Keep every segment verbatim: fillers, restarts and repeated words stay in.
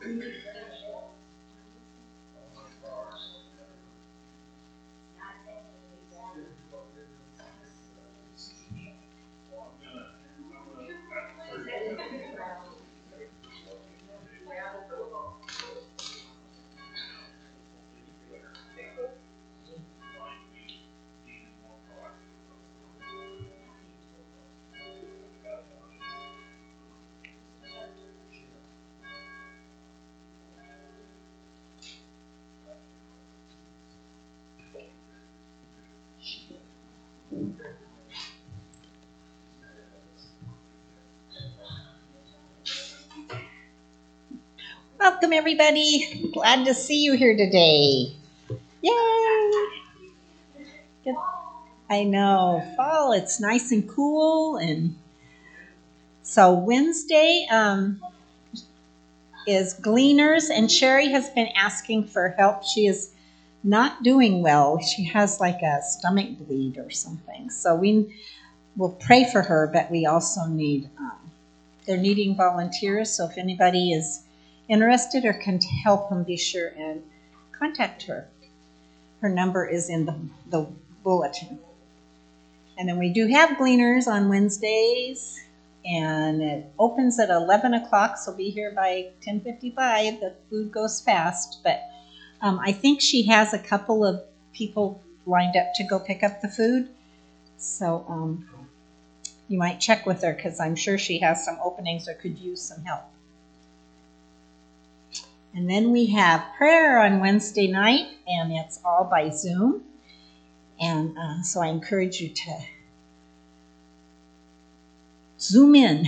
Welcome, everybody. Glad to see you here today. Yay! Good. I know. Fall, it's nice and cool. And so Wednesday um, is Gleaners, and Sherry has been asking for help. She is not doing well. She has like a stomach bleed or something. So we will pray for her, but we also need, um, they're needing volunteers. So if anybody is interested or can help them, be sure and contact her. Her number is in the, the bulletin. And then we do have Gleaners on Wednesdays, and it opens at eleven o'clock, so be here by ten fifty-five. The food goes fast, but um, I think she has a couple of people lined up to go pick up the food. So um, you might check with her, because I'm sure she has some openings or could use some help. And then we have prayer on Wednesday night, and it's all by Zoom. And uh, so I encourage you to Zoom in.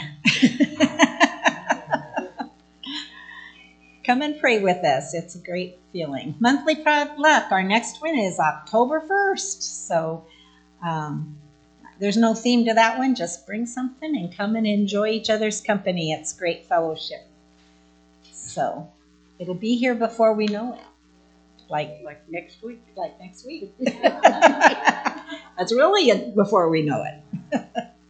Come and pray with us. It's a great feeling. Monthly potluck. Our next one is October first. So um, there's no theme to that one. Just bring something and come and enjoy each other's company. It's great fellowship. So it'll be here before we know it. Like, like next week. Like next week. That's really it before we know it.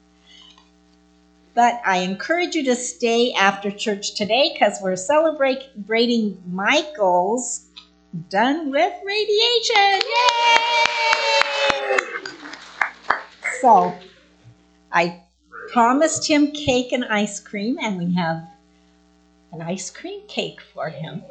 But I encourage you to stay after church today, because we're celebrating Michael's done with radiation. Yay! So I promised him cake and ice cream, and we have an ice cream cake for him.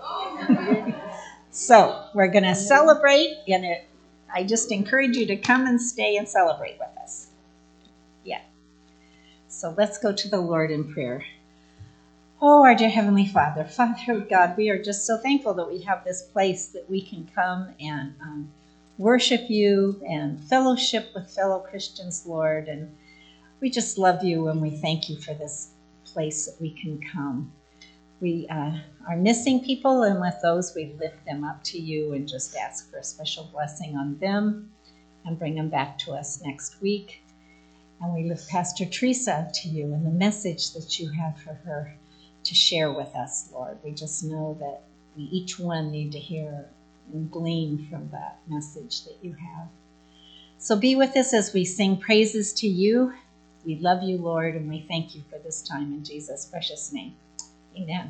So we're going to celebrate, and it, I just encourage you to come and stay and celebrate with us. Yeah. So let's go to the Lord in prayer. Oh, our dear Heavenly Father, Father God, we are just so thankful that we have this place that we can come and um, worship you and fellowship with fellow Christians, Lord. And we just love you, and we thank you for this place that we can come. We uh, are missing people, and with those, we lift them up to you and just ask for a special blessing on them and bring them back to us next week. And we lift Pastor Teresa up to you and the message that you have for her to share with us, Lord. We just know that we each one need to hear and glean from that message that you have. So be with us as we sing praises to you. We love you, Lord, and we thank you for this time in Jesus' precious name. Amen.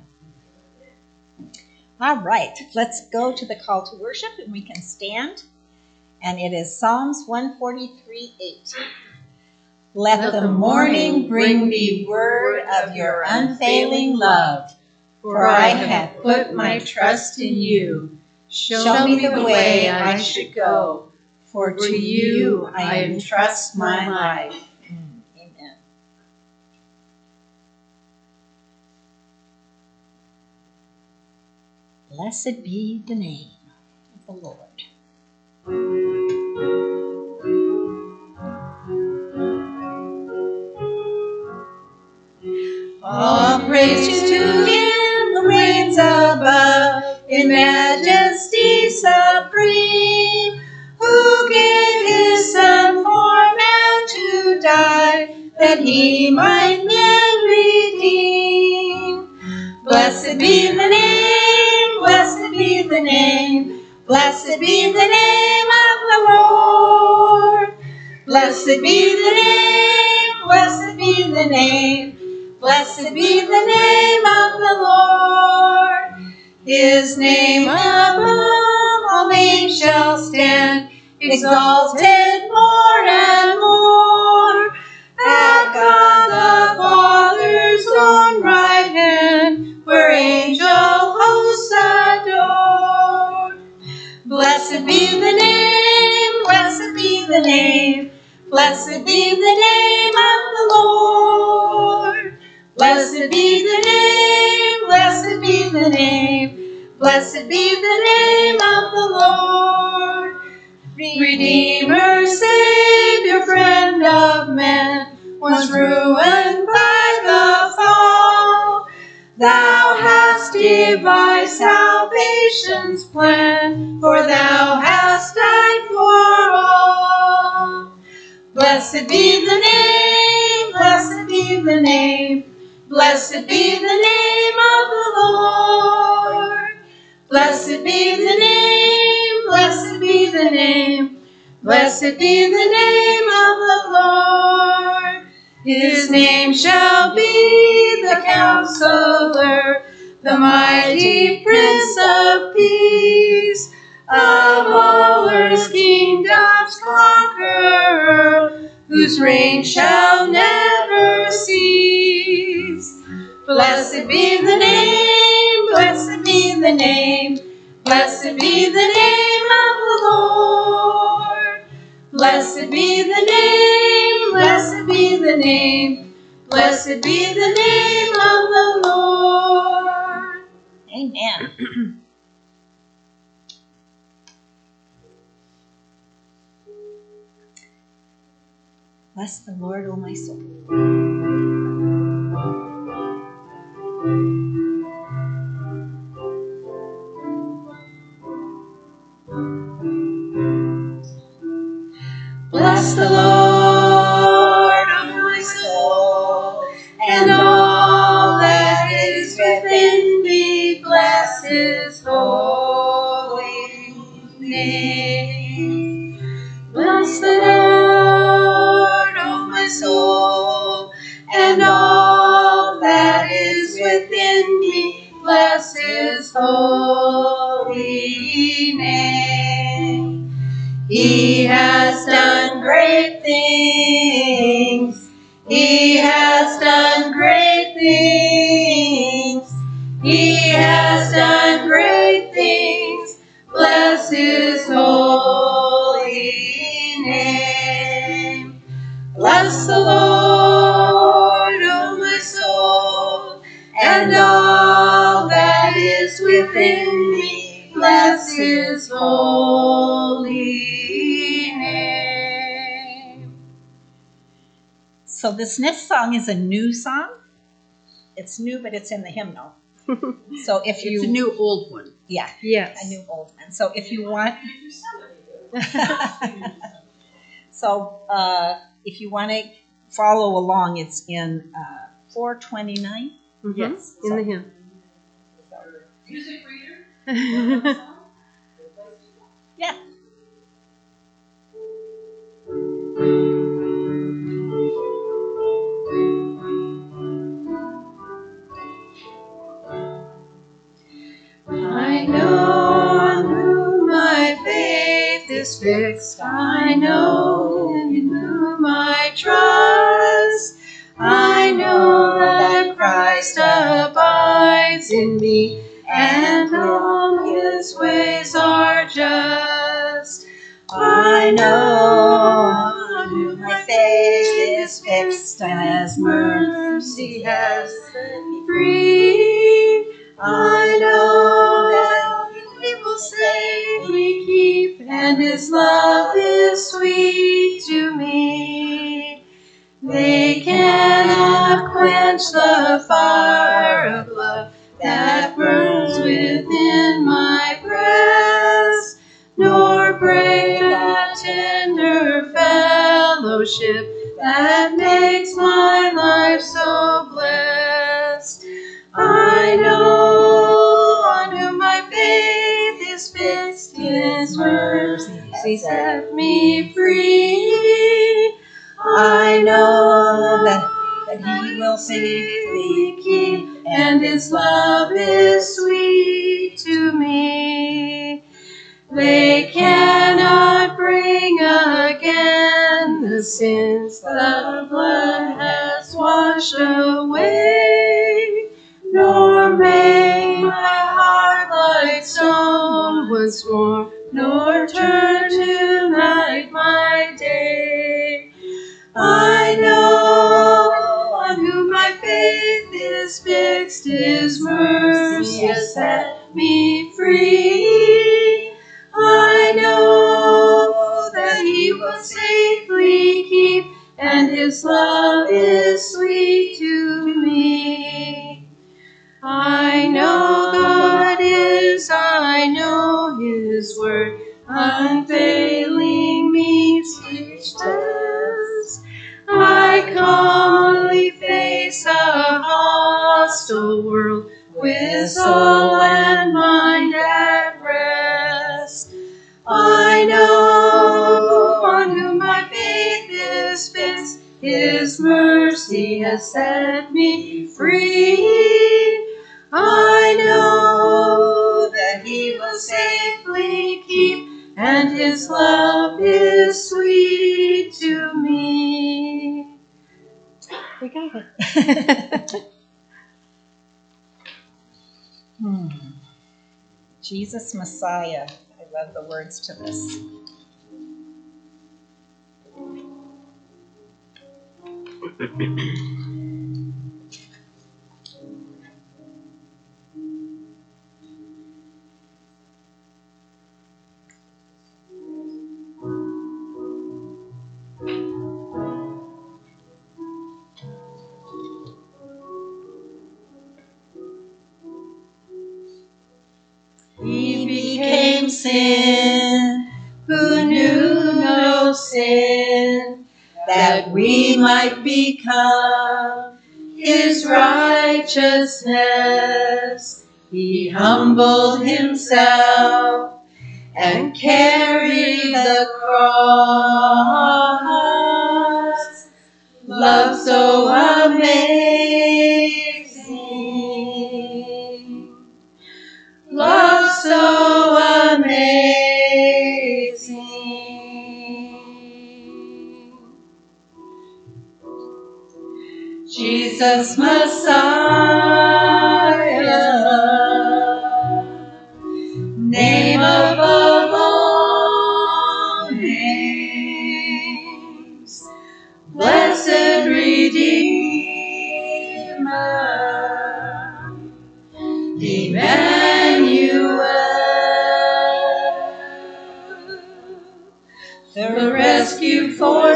All right, let's go to the call to worship, and we can stand. And it is Psalms one forty-three, eight. Let, Let the morning bring me word of your unfailing love, for I have put my trust in you. Show me the way I should go, for to you I entrust my life. Amen. Blessed be the name of the Lord. All praise to him who reigns above, in majesty supreme, who gave his son for man to die, that he might man redeem. Blessed be the name, blessed be the name, blessed be the name of the Lord. Blessed be the name, blessed be the name, blessed be the name of the Lord. His name above all names shall stand, exalted more and more, at God the Father's own right hand, where angel hosts adore. Blessed be the name, blessed be the name, blessed be the name of the Lord. Blessed be the name, blessed be the name, blessed be the name of the Lord. Redeemer, Savior, friend of men, once ruined by the fall, thou hast devised salvation's plan, for thou hast died for all. Blessed be the name, blessed be the name, blessed be the name of the Lord. Blessed be the name, blessed be the name, blessed be the name of the Lord. His name shall be the Counselor, the mighty Prince of Peace, of all earth's kingdoms conqueror, whose reign shall never cease. Blessed be the name, blessed be the name, blessed be the name of the Lord. Blessed be the name, blessed be the name, blessed be the name of the Lord. Amen. Bless the Lord, O my soul. Bless the Lord, O my soul, and all that is within me. Bless his holy name. Bless the Lord, O my soul, and all that is within me. Bless his holy name. He has done great things. He has done great things. He has done great things. Bless his holy name. Bless the Lord, O my soul, and all that is within me. Bless his holy name. So this next song is a new song. It's new, but it's in the hymnal. So if you, It's a new old one. yeah, Yes. a new old one. So if you want, so uh, if you want to follow along, it's in uh, four twenty-nine. Mhm. Yes, In so- the hymn. Music reader? Yeah. I know on whom my faith is fixed. I know in whom I trust. I know that Christ abides in me, and all his ways are just. I know on whom my faith is fixed, and his mercy has set me free. I know that he will safely keep, and his love is sweet to me. They cannot quench the fire of love that burns within my breast, nor break that tender fellowship that makes my life so blessed. I know on whom my faith is fixed, his mercy set me free. I know that, that he will safely keep, and his love is sweet They cannot bring again the sins the blood has washed away, nor make my heart like stone once more, nor turn to night my day. I know on whom my faith is fixed, His mercy has set me free. I know that He will safely keep, and His love is sweet to me. I know God is, I know His word, unfailing meets each test. I calmly face a hostile world with soul and mind at rest. I know on whom my faith is fixed, His mercy has set me free. I know that He will safely keep, and His love is sweet to me. We got it. hmm. Jesus Messiah. I love the words to this. He became sin, who knew no sin, that we might become His righteousness. He humbled Himself and carried the cross. Love so amazing, love so amazing. Jesus Messiah, name above all names, blessed Redeemer, Emmanuel, the rescue for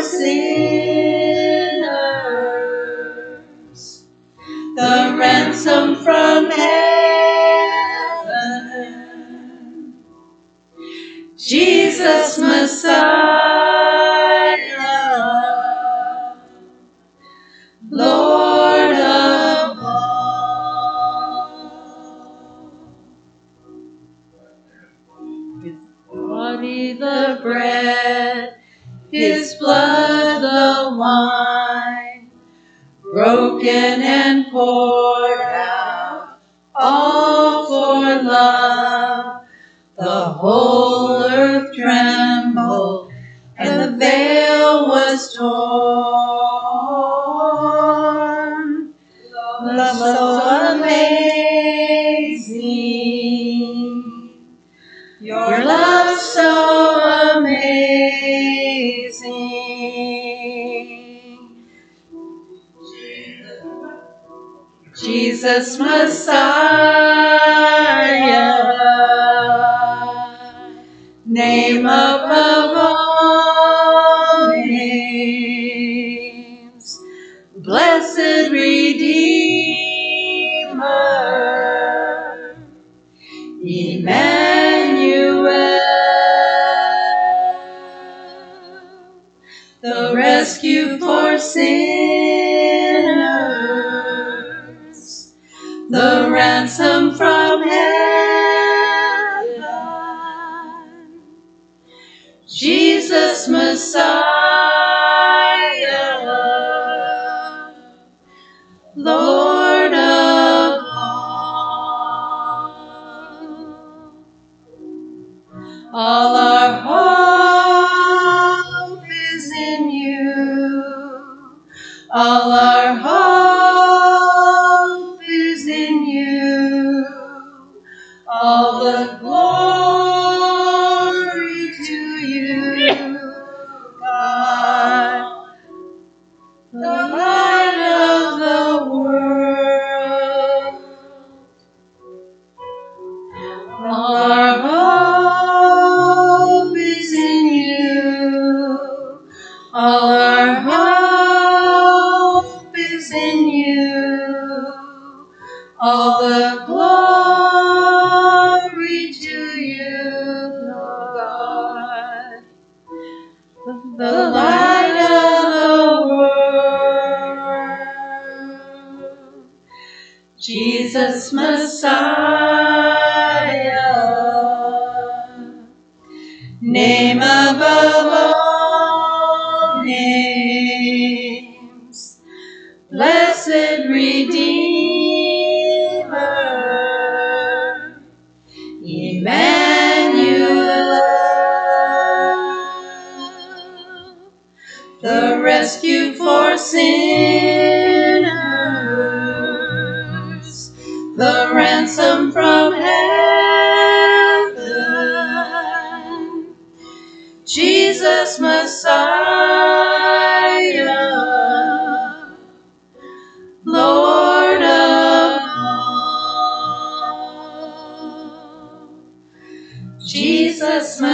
sinners, the ransom from heaven, Jesus Messiah, Lord of all. His body the bread, His blood the wine, broken and poured out, all for love. The whole earth trembled, and the veil was torn. Love so amazing, your love so amazing. Jesus Messiah, name above all names, blessed Redeemer, Emmanuel, the rescue for sinners, the ransom from heaven, Jesus Messiah, Lord of all. All our hope is in you. All the glory to you, God, the light of the world. All our hope is in you. All our hope is in you. All the glory to you, God, the light of the world. Jesus Messiah, name above all names, blessed Redeemer, Emmanuel, the rescue for sinners, the ransom from heaven, Jesus Messiah, Lord of all. Jesus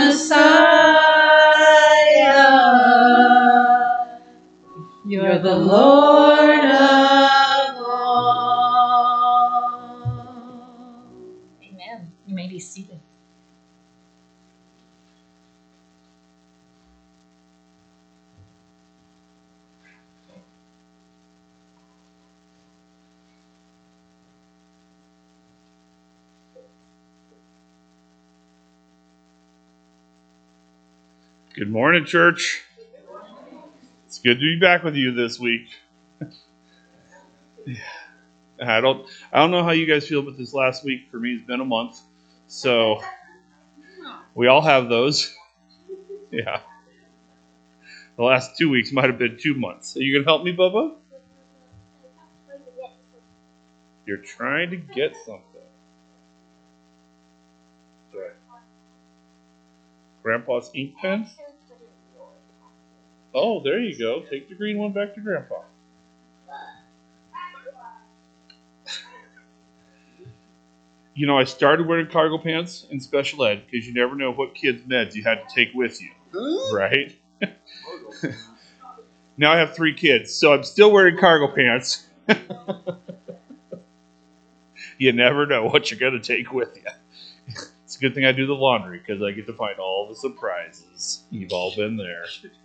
Messiah, you're the Lord of all. Amen. You may be seated. Good morning, church. It's good to be back with you this week. I don't I don't know how you guys feel, but this last week for me has been a month. So we all have those. Yeah. The last two weeks might have been two months. Are you gonna help me, Bubba? You're trying to get something. Right. Grandpa's ink pen? Oh, there you go. Take the green one back to Grandpa. You know, I started wearing cargo pants in special ed because you never know what kids' meds you had to take with you, right? Now I have three kids, so I'm still wearing cargo pants. You never know what you're going to take with you. It's a good thing I do the laundry because I get to find all the surprises. You've all been there.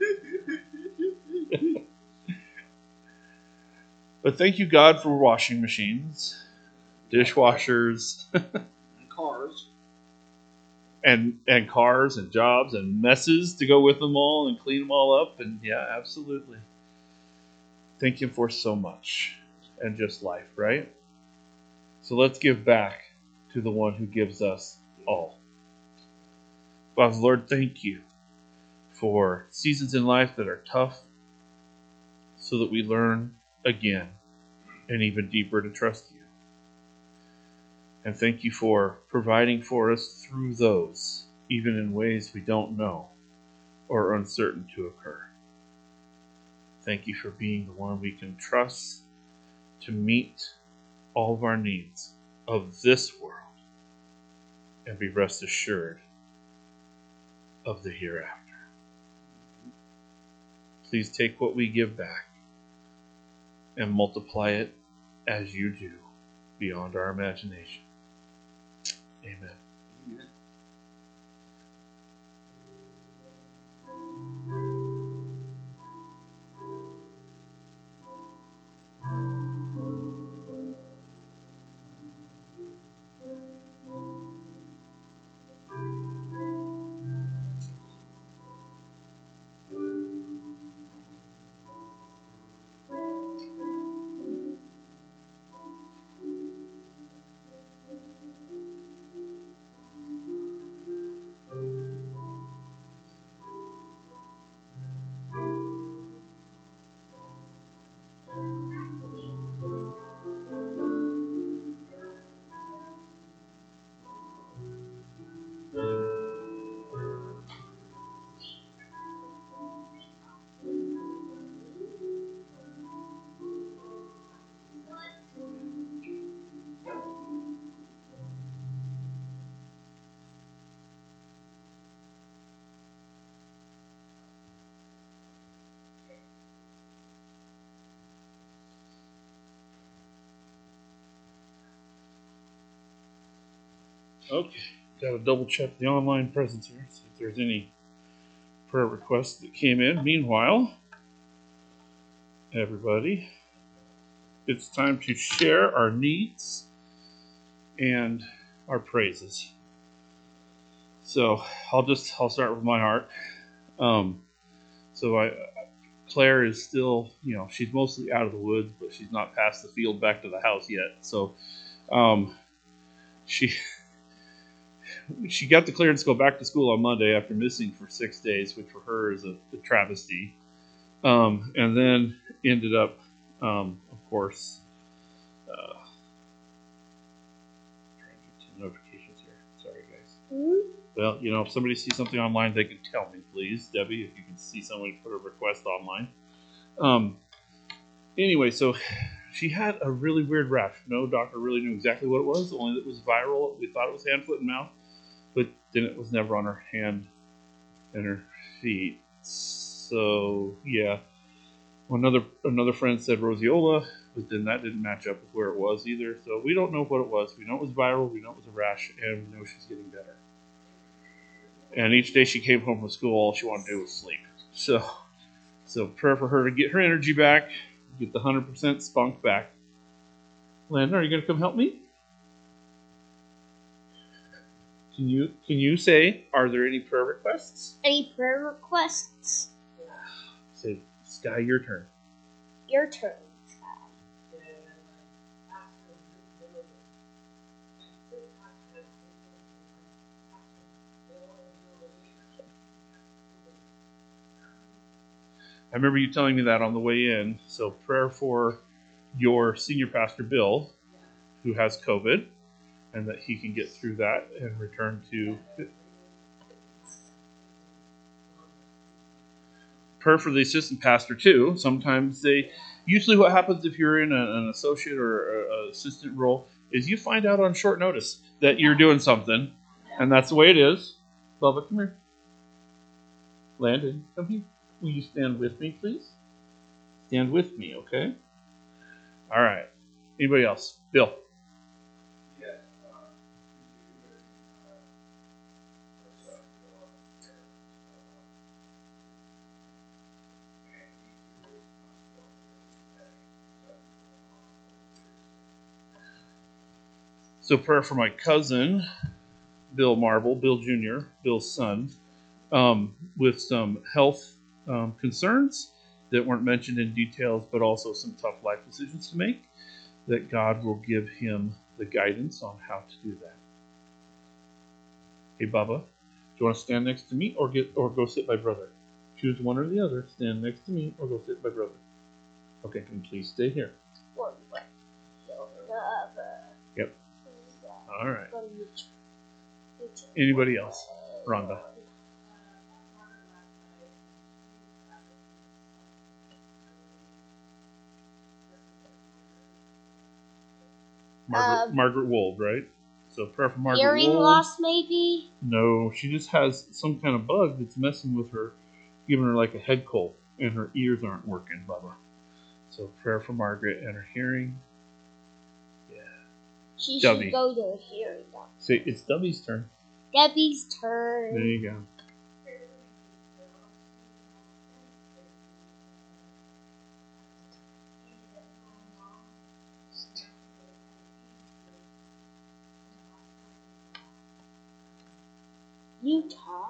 But thank you, God, for washing machines, dishwashers, cars, and and cars and jobs and messes to go with them all and clean them all up. And yeah, absolutely. Thank you for so much and just life, right? So let's give back to the one who gives us all. Father, Lord, thank you for seasons in life that are tough so that we learn again and even deeper to trust you. And thank you for providing for us through those, even in ways we don't know or are uncertain to occur. Thank you for being the one we can trust to meet all of our needs of this world and be rest assured of the hereafter. Please take what we give back and multiply it as you do beyond our imagination. Amen. Amen. Okay, got to double check the online presence here, see if there's any prayer requests that came in. Meanwhile, everybody, it's time to share our needs and our praises. So I'll just I'll start with my heart. Um, so I Claire is still, you know, she's mostly out of the woods, but she's not past the field back to the house yet. So um, she she got the clearance to go back to school on Monday after missing for six days, which for her is a, a travesty. Um, and then ended up, um, of course, uh, trying to get some notifications here. Sorry, guys. Mm-hmm. Well, you know, if somebody sees something online, they can tell me, please, Debbie, if you can see someone put a request online. Um, anyway, so she had a really weird rash. No doctor really knew exactly what it was, only that it was viral. We thought it was hand, foot, and mouth, but then it was never on her hand and her feet. So, yeah. Another another friend said roseola, but then that didn't match up with where it was either. So we don't know what it was. We know it was viral, we know it was a rash, and we know she's getting better. And each day she came home from school, all she wanted to do was sleep. So, so prayer for her to get her energy back, get the one hundred percent spunk back. Landon, are you going to come help me? Can you can you say, are there any prayer requests? Any prayer requests? Say, Sky, your turn. Your turn, Sky. I remember you telling me that on the way in. So prayer for your senior pastor, Bill, who has COVID, and that he can get through that and return to... Prayer for the assistant pastor, too. Sometimes they... Usually what happens if you're in a, an associate or an assistant role is you find out on short notice that you're doing something, and that's the way it is. Bubba, come here. Landon, come here. Will you stand with me, please? Stand with me, okay? All right. Anybody else? Bill. So prayer for my cousin, Bill Marble, Bill Junior, Bill's son, um, with some health um, concerns that weren't mentioned in details, but also some tough life decisions to make, that God will give him the guidance on how to do that. Hey, Bubba, do you want to stand next to me or get or go sit by brother? Choose one or the other. Stand next to me or go sit by brother. Okay, can you please stay here? Yep. All right. Anybody else? Rhonda. Margaret, um, Margaret Wold, right? So prayer for Margaret hearing Wold. loss, maybe? No, she just has some kind of bug that's messing with her, giving her like a head cold, and her ears aren't working, Bubba. So prayer for Margaret and her hearing. Yeah. She Dubby. should go to a hearing doctor. Say, it's Debbie's turn. Debbie's turn. There you go. Utah.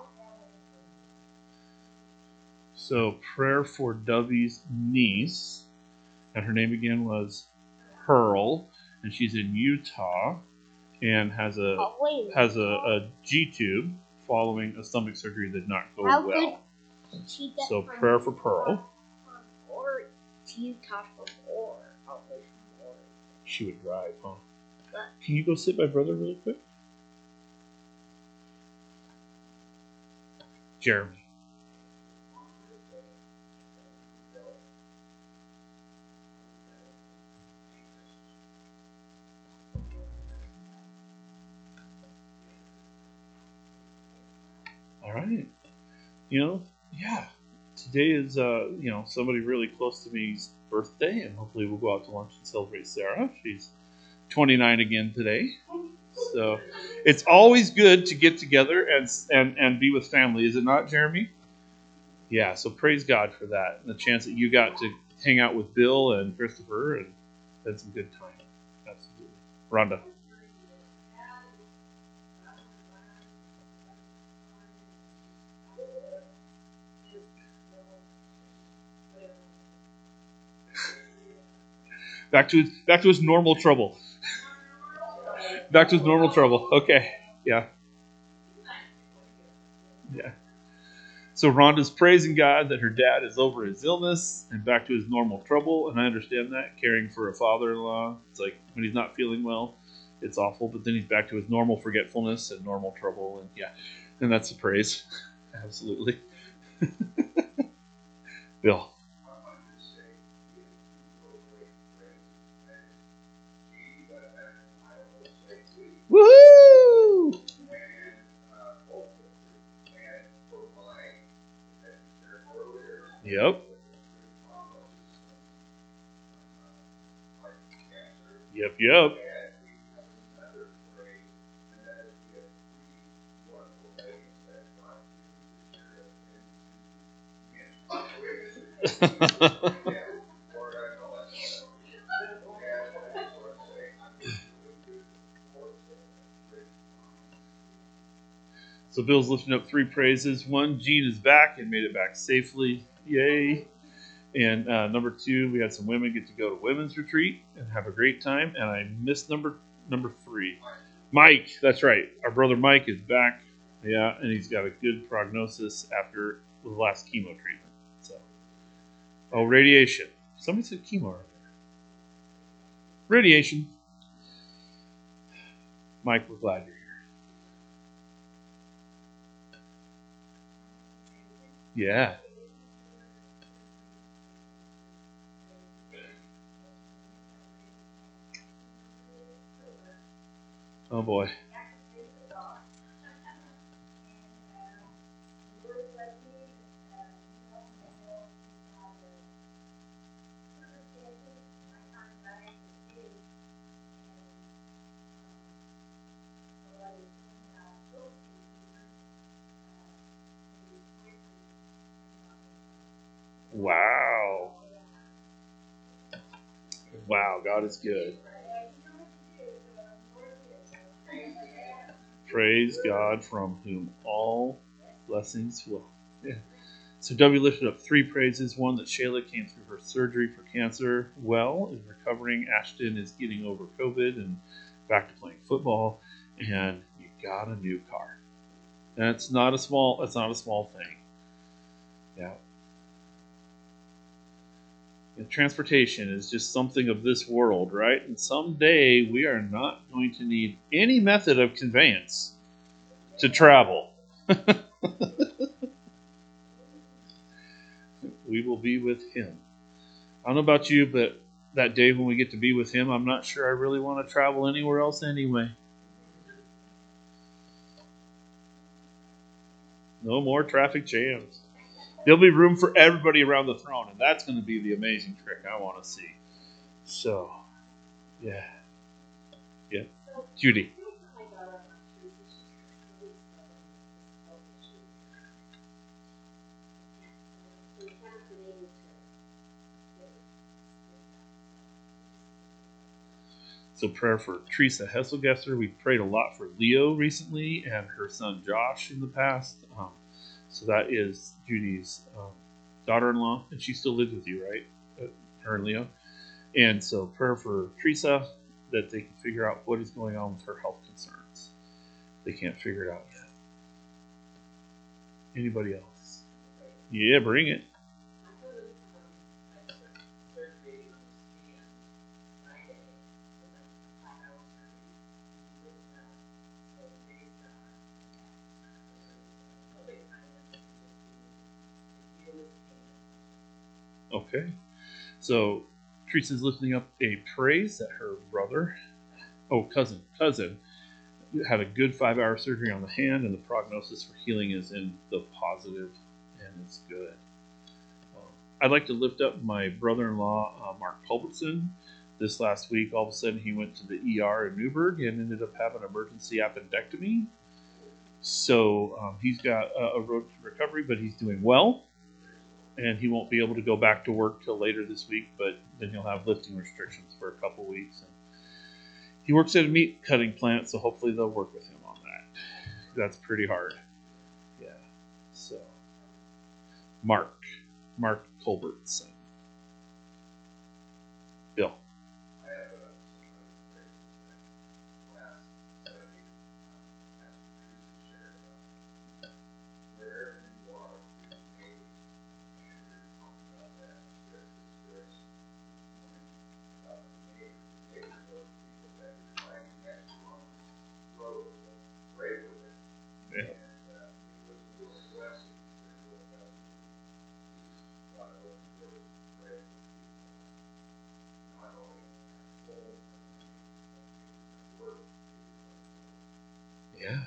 So prayer for Debbie's niece, and her name again was Pearl, and she's in Utah, and has a oh, wait, has a, a G tube following a stomach surgery that did not go How well. Could she get So prayer for Pearl. Or Utah from or She would drive, huh? But, Can you go sit by brother really quick? Jeremy. All right. You know, yeah. Today is, uh, you know, somebody really close to me's birthday, and hopefully we'll go out to lunch and celebrate Sarah. She's twenty-nine again today. So it's always good to get together and and and be with family, is it not, Jeremy? Yeah. So praise God for that and the chance that you got to hang out with Bill and Christopher and had some good time. Absolutely, Rhonda. Back to his back to his normal trouble. Back to his normal trouble. Okay. Yeah. Yeah. So Rhonda's praising God that her dad is over his illness and back to his normal trouble, and I understand that. Caring for a father-in-law, it's like when he's not feeling well, it's awful, but then he's back to his normal forgetfulness and normal trouble, and yeah, and that's a praise. Absolutely. Bill. Woohoo! Yep. Yep, yep. So Bill's lifting up three praises. One, Gene is back and made it back safely. Yay. And uh, number two, we had some women get to go to women's retreat and have a great time. And I missed number number three. Mike, that's right. Our brother Mike is back. Yeah, and he's got a good prognosis after the last chemo treatment. So, oh, radiation. Somebody said chemo earlier. Radiation. Mike, we're glad you're here. Yeah. Oh boy. Wow. Wow, God is good. Praise God from whom all blessings flow. Yeah. So W lifted up three praises. One, that Shayla came through her surgery for cancer well, is recovering. Ashton is getting over COVID and back to playing football. And you got a new car. And it's not a small it's not a small thing. Yeah. And transportation is just something of this world, right? And someday we are not going to need any method of conveyance to travel. We will be with him. I don't know about you, but that day when we get to be with him, I'm not sure I really want to travel anywhere else anyway. No more traffic jams. There'll be room for everybody around the throne, and that's going to be the amazing trick I want to see. So, yeah. Yeah. Judy. So prayer for Teresa Hesselgesser. We prayed a lot for Leo recently and her son Josh in the past. Um, so that is Judy's um, daughter-in-law, and she still lives with you, right? Uh, her and Leo. And so prayer for Teresa, that they can figure out what is going on with her health concerns. They can't figure it out yet. Anybody else? Yeah, bring it. Okay. So Teresa's lifting up a praise that her brother, oh, cousin, cousin, had a good five-hour surgery on the hand, and the prognosis for healing is in the positive, and it's good. Um, I'd like to lift up my brother-in-law, uh, Mark Culbertson. this last week, all of a sudden he went to the E R in Newburgh and ended up having an emergency appendectomy. So um, he's got a, a road to recovery, but he's doing well. And he won't be able to go back to work till later this week, but then he'll have lifting restrictions for a couple weeks. And he works at a meat cutting plant, so hopefully they'll work with him on that. That's pretty hard. Yeah. So, Mark. Mark Colbert's son. Bill. Yeah. Yeah.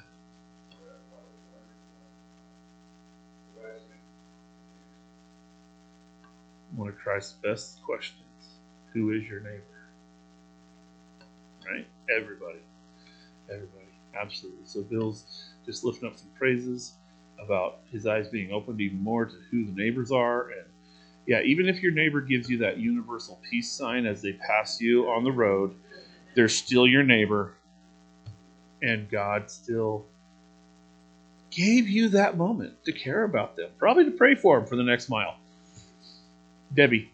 One of Christ's best questions. Who is your neighbor? Right? Everybody. Everybody. Absolutely. So Bill's just lifting up some praises about his eyes being opened even more to who the neighbors are. And yeah, even if your neighbor gives you that universal peace sign as they pass you on the road, they're still your neighbor. And God still gave you that moment to care about them. Probably to pray for them for the next mile. Debbie.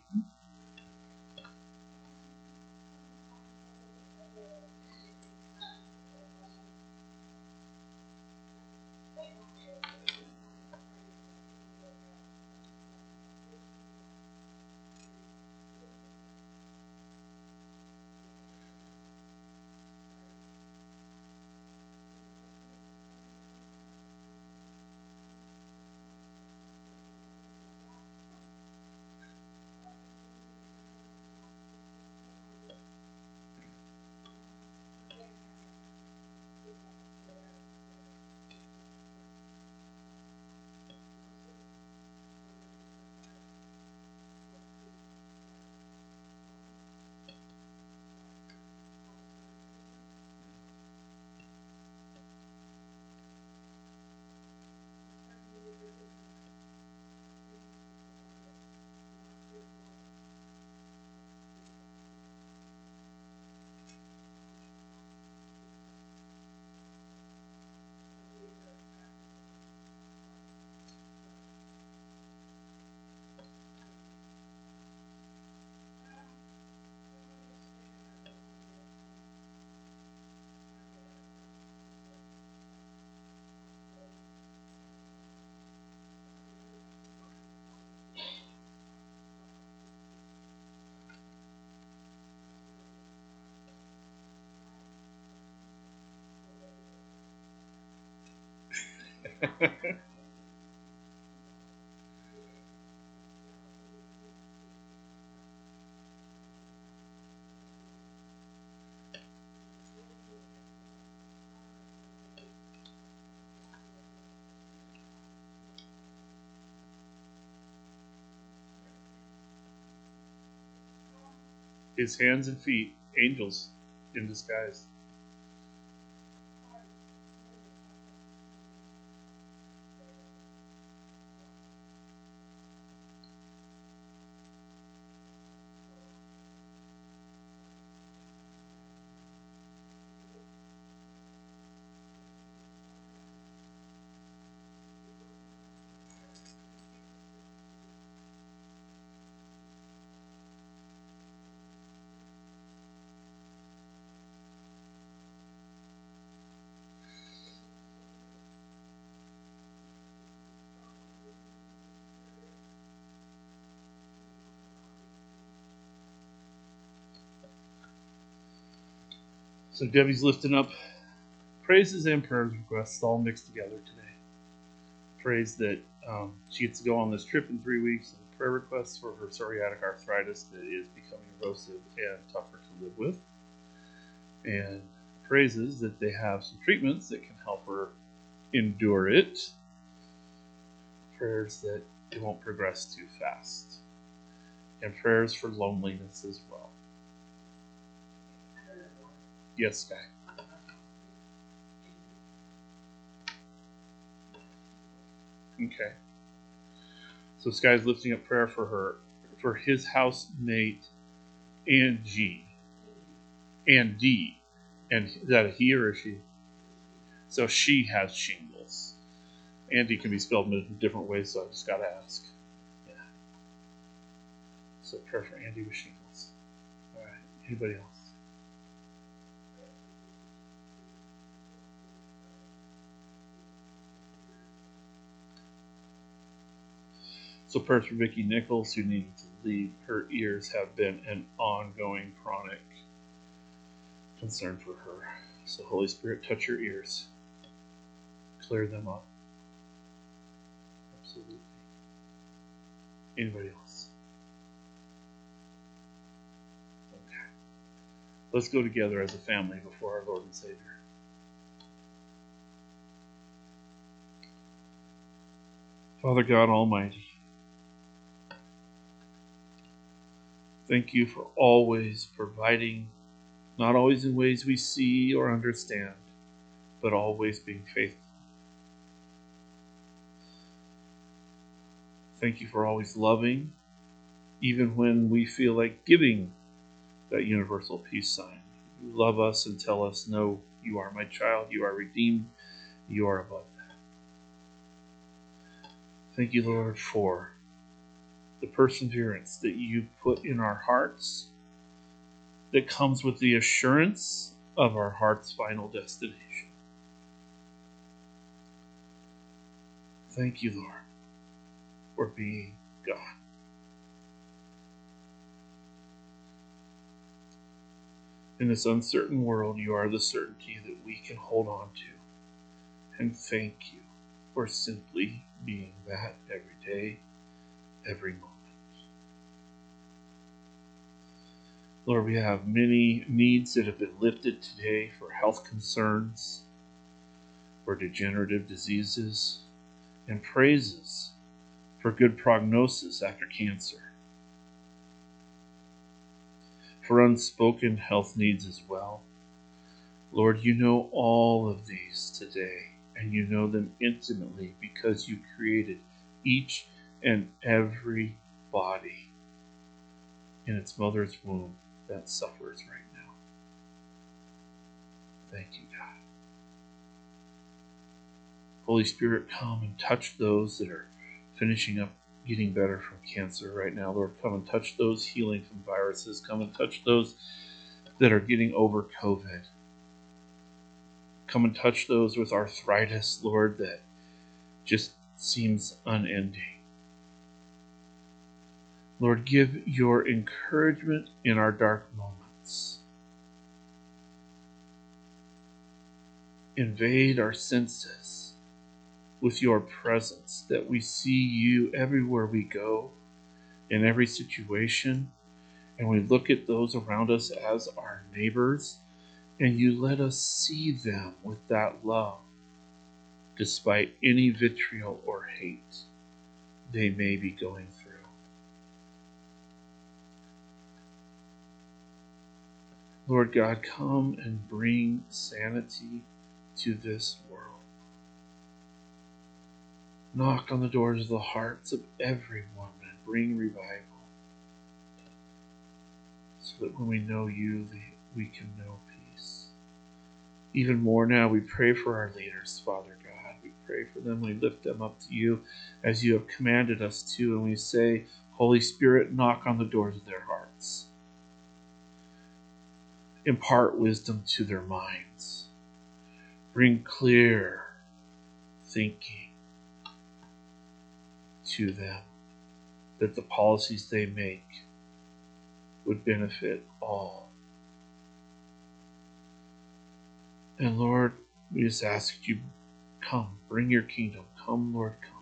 His hands and feet, angels in disguise. So Debbie's lifting up praises and prayer requests all mixed together today. Praise that um, she gets to go on this trip in three weeks, and prayer requests for her psoriatic arthritis that is becoming erosive and tougher to live with. And praises that they have some treatments that can help her endure it. Prayers that it won't progress too fast. And prayers for loneliness as well. Yes, Sky. Okay. So Sky's lifting up prayer for her, for his housemate, Angie. And D. And is that a he or a she? So she has shingles. Andy can be spelled in different ways, so I just got to ask. Yeah. So prayer for Andy with shingles. All right. Anybody else? So prayers for Vicki Nichols, who needed to leave. Her ears have been an ongoing chronic concern for her. So Holy Spirit, touch her ears. Clear them up. Absolutely. Anybody else? Okay. Let's go together as a family before our Lord and Savior. Father God Almighty, thank you for always providing, not always in ways we see or understand, but always being faithful. Thank you for always loving, even when we feel like giving that universal peace sign. You love us and tell us, no, you are my child, you are redeemed, you are above that. Thank you, Lord, for the perseverance that you put in our hearts that comes with the assurance of our heart's final destination. Thank you, Lord, for being God. In this uncertain world, you are the certainty that we can hold on to. And thank you for simply being that every day, every moment. Lord, we have many needs that have been lifted today for health concerns, for degenerative diseases, and praises for good prognosis after cancer. For unspoken health needs as well. Lord, you know all of these today, and you know them intimately because you created each and every body in its mother's womb that suffers right now. Thank you, God. Holy Spirit, come and touch those that are finishing up getting better from cancer right now. Lord, come and touch those healing from viruses. Come and touch those that are getting over COVID. Come and touch those with arthritis, Lord, that just seems unending. Lord, give your encouragement in our dark moments. Invade our senses with your presence, that we see you everywhere we go, in every situation, and we look at those around us as our neighbors, and you let us see them with that love, despite any vitriol or hate they may be going through. Lord God, come and bring sanity to this world. Knock on the doors of the hearts of everyone and bring revival, so that when we know you, we can know peace. Even more now, we pray for our leaders, Father God. We pray for them. We lift them up to you as you have commanded us to, and we say, Holy Spirit, knock on the doors of their hearts. Impart wisdom to their minds. Bring clear thinking to them, that the policies they make would benefit all. And Lord, we just ask that you come, bring your kingdom. Come, Lord, come.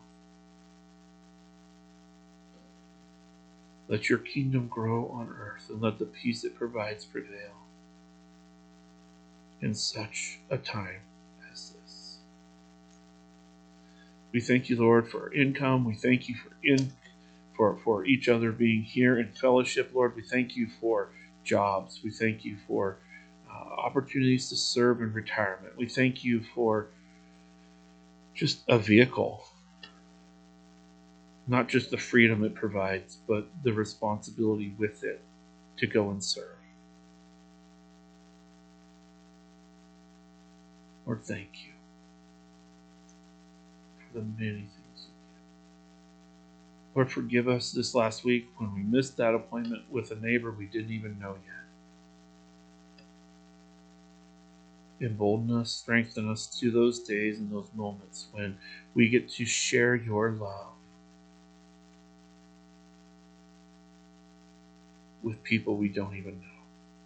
Let your kingdom grow on earth, and let the peace it provides prevail in such a time as this. We thank you, Lord, for income. We thank you for in for, for each other being here in fellowship, Lord. We thank you for jobs. We thank you for uh, opportunities to serve in retirement. We thank you for just a vehicle, not just the freedom it provides, but the responsibility with it to go and serve. Lord, thank you for the many things you do. Lord, forgive us this last week when we missed that appointment with a neighbor we didn't even know yet. Embolden us, strengthen us to those days and those moments when we get to share your love with people we don't even know.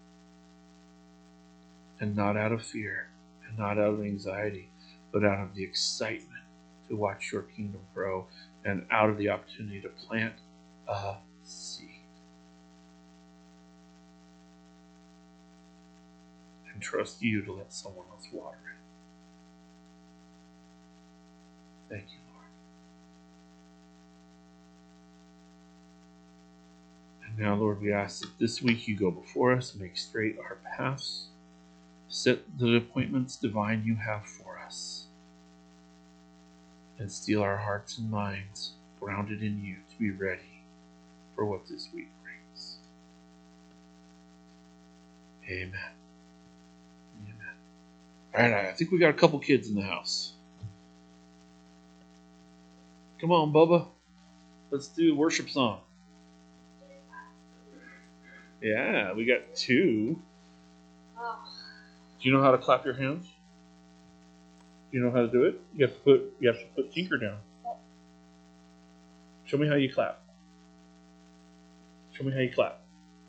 And not out of fear, and not out of anxiety, but out of the excitement to watch your kingdom grow, and out of the opportunity to plant a seed. And trust you to let someone else water it. Thank you, Lord. And now, Lord, we ask that this week you go before us, make straight our paths, set the appointments divine you have for us, and steel our hearts and minds grounded in you to be ready for what this week brings. Amen. Amen. All right, I think we got a couple kids in the house. Come on, Bubba. Let's do a worship song. Yeah, we got two. Oh. Do you know how to clap your hands? Do you know how to do it? You have to put you have to put Tinker down. Show me how you clap. Show me how you clap.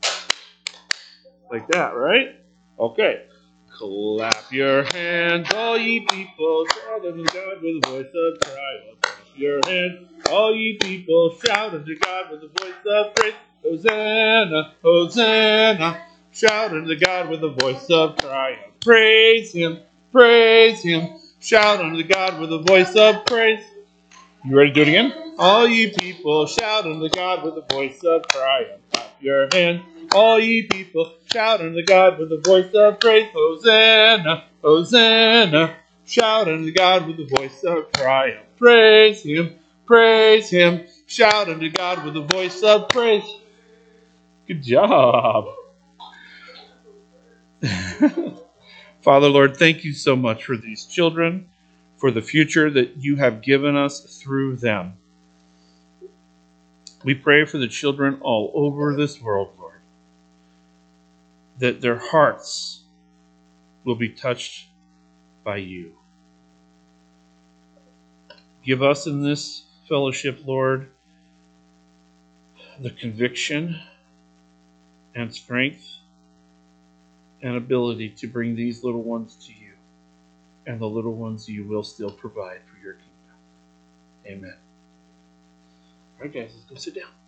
Like that, right? Okay. Clap your hands, all ye people, shout unto God with a voice of triumph. Clap your hands, all ye people, shout unto God with a voice of praise. Hosanna, Hosanna, shout unto God with a voice of triumph. Praise Him, praise Him, shout unto God with a voice of praise. You ready to do it again? All ye people, shout unto God with a voice of triumph. Clap your hands, all ye people, shout unto God with a voice of praise. Hosanna, Hosanna, shout unto God with a voice of triumph. Praise Him, praise Him, shout unto God with a voice of praise. Good job. Father, Lord, thank you so much for these children, for the future that you have given us through them. We pray for the children all over this world, Lord, that their hearts will be touched by you. Give us in this fellowship, Lord, the conviction and strength and ability to bring these little ones to you, and the little ones you will still provide for your kingdom. Amen. All right, guys, let's go sit down.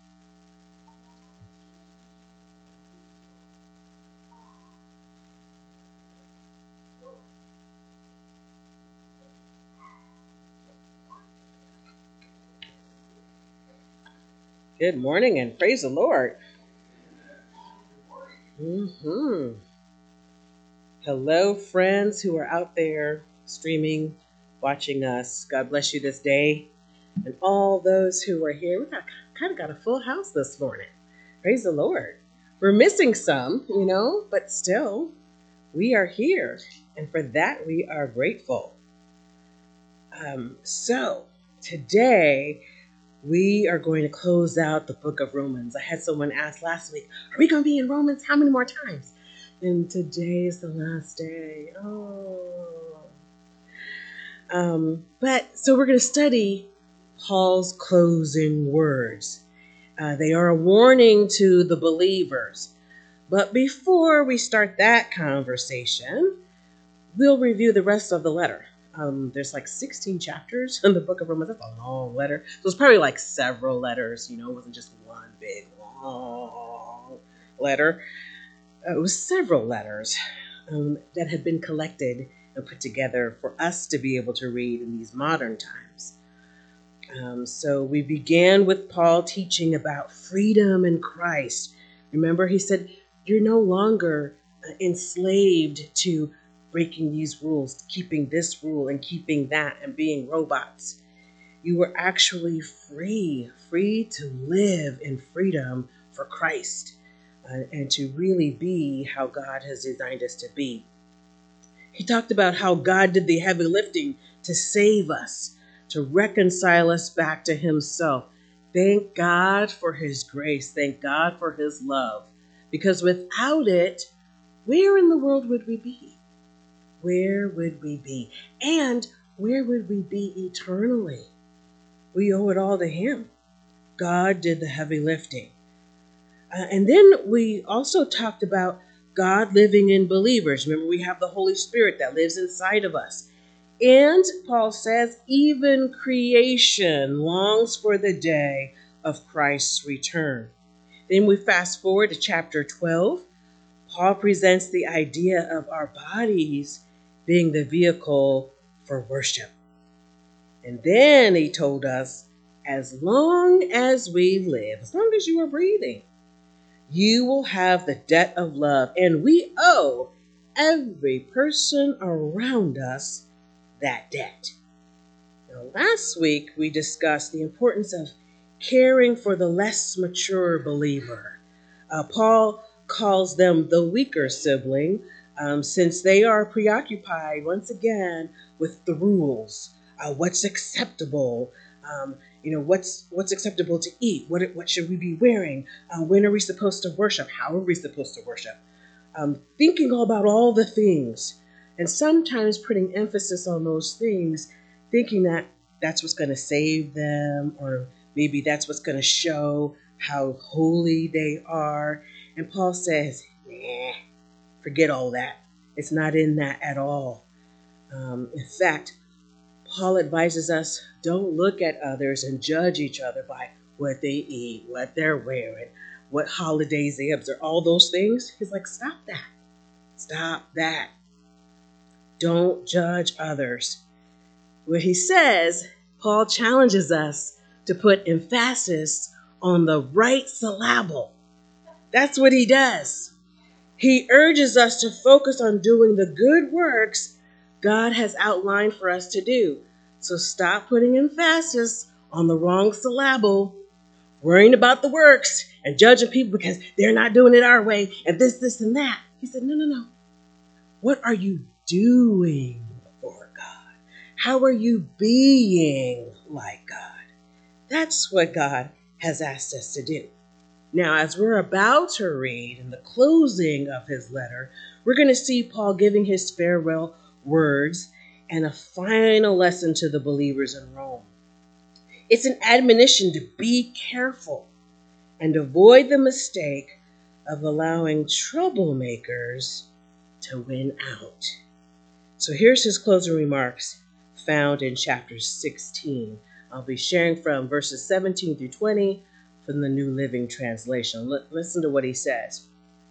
Good morning and praise the Lord. Mm-hmm. Hello, friends who are out there streaming, watching us. God bless you this day. And all those who are here, we got, kind of got a full house this morning. Praise the Lord. We're missing some, you know, but still, we are here. And for that, we are grateful. Um, so, today, we are going to close out the book of Romans. I had someone ask last week, are we going to be in Romans how many more times? And today is the last day. Oh. Um, but so we're going to study Paul's closing words. Uh, they are a warning to the believers. But before we start that conversation, we'll review the rest of the letter. Um, there's like sixteen chapters in the book of Romans. That's a long letter. So it's probably like several letters, you know, it wasn't just one big long letter. Uh, it was several letters um, that had been collected and put together for us to be able to read in these modern times. Um, so we began with Paul teaching about freedom in Christ. Remember, he said, you're no longer uh, enslaved to breaking these rules, keeping this rule and keeping that, and being robots. You were actually free, free to live in freedom for Christ, uh, and to really be how God has designed us to be. He talked about how God did the heavy lifting to save us, to reconcile us back to himself. Thank God for his grace. Thank God for his love. Because without it, where in the world would we be? Where would we be? And where would we be eternally? We owe it all to him. God did the heavy lifting. Uh, and then we also talked about God living in believers. Remember, we have the Holy Spirit that lives inside of us. And Paul says, even creation longs for the day of Christ's return. Then we fast forward to chapter twelve. Paul presents the idea of our bodies being the vehicle for worship. And then he told us, as long as we live, as long as you are breathing, you will have the debt of love. And we owe every person around us that debt. Now, last week we discussed the importance of caring for the less mature believer. Uh, Paul calls them the weaker sibling, um, since they are preoccupied once again with the rules, uh, what's acceptable, um, you know, what's what's acceptable to eat, what what should we be wearing, uh, when are we supposed to worship, how are we supposed to worship, um, thinking all about all the things, and sometimes putting emphasis on those things, thinking that that's what's going to save them, or maybe that's what's going to show how holy they are. And Paul says, nah, forget all that. It's not in that at all. Um, in fact, Paul advises us, don't look at others and judge each other by what they eat, what they're wearing, what holidays they observe, all those things. He's like, stop that. Stop that. Don't judge others. What he says, Paul challenges us to put emphasis on the right syllable. That's what he does. He urges us to focus on doing the good works God has outlined for us to do. So stop putting emphasis on the wrong syllable, worrying about the works and judging people because they're not doing it our way and this, this, and that. He said, no, no, no. What are you doing for God? How are you being like God? That's what God has asked us to do. Now, as we're about to read in the closing of his letter, we're going to see Paul giving his farewell words and a final lesson to the believers in Rome. It's an admonition to be careful and avoid the mistake of allowing troublemakers to win out. So here's his closing remarks found in chapter sixteen. I'll be sharing from verses seventeen through twenty from the New Living Translation. L- listen to what he says.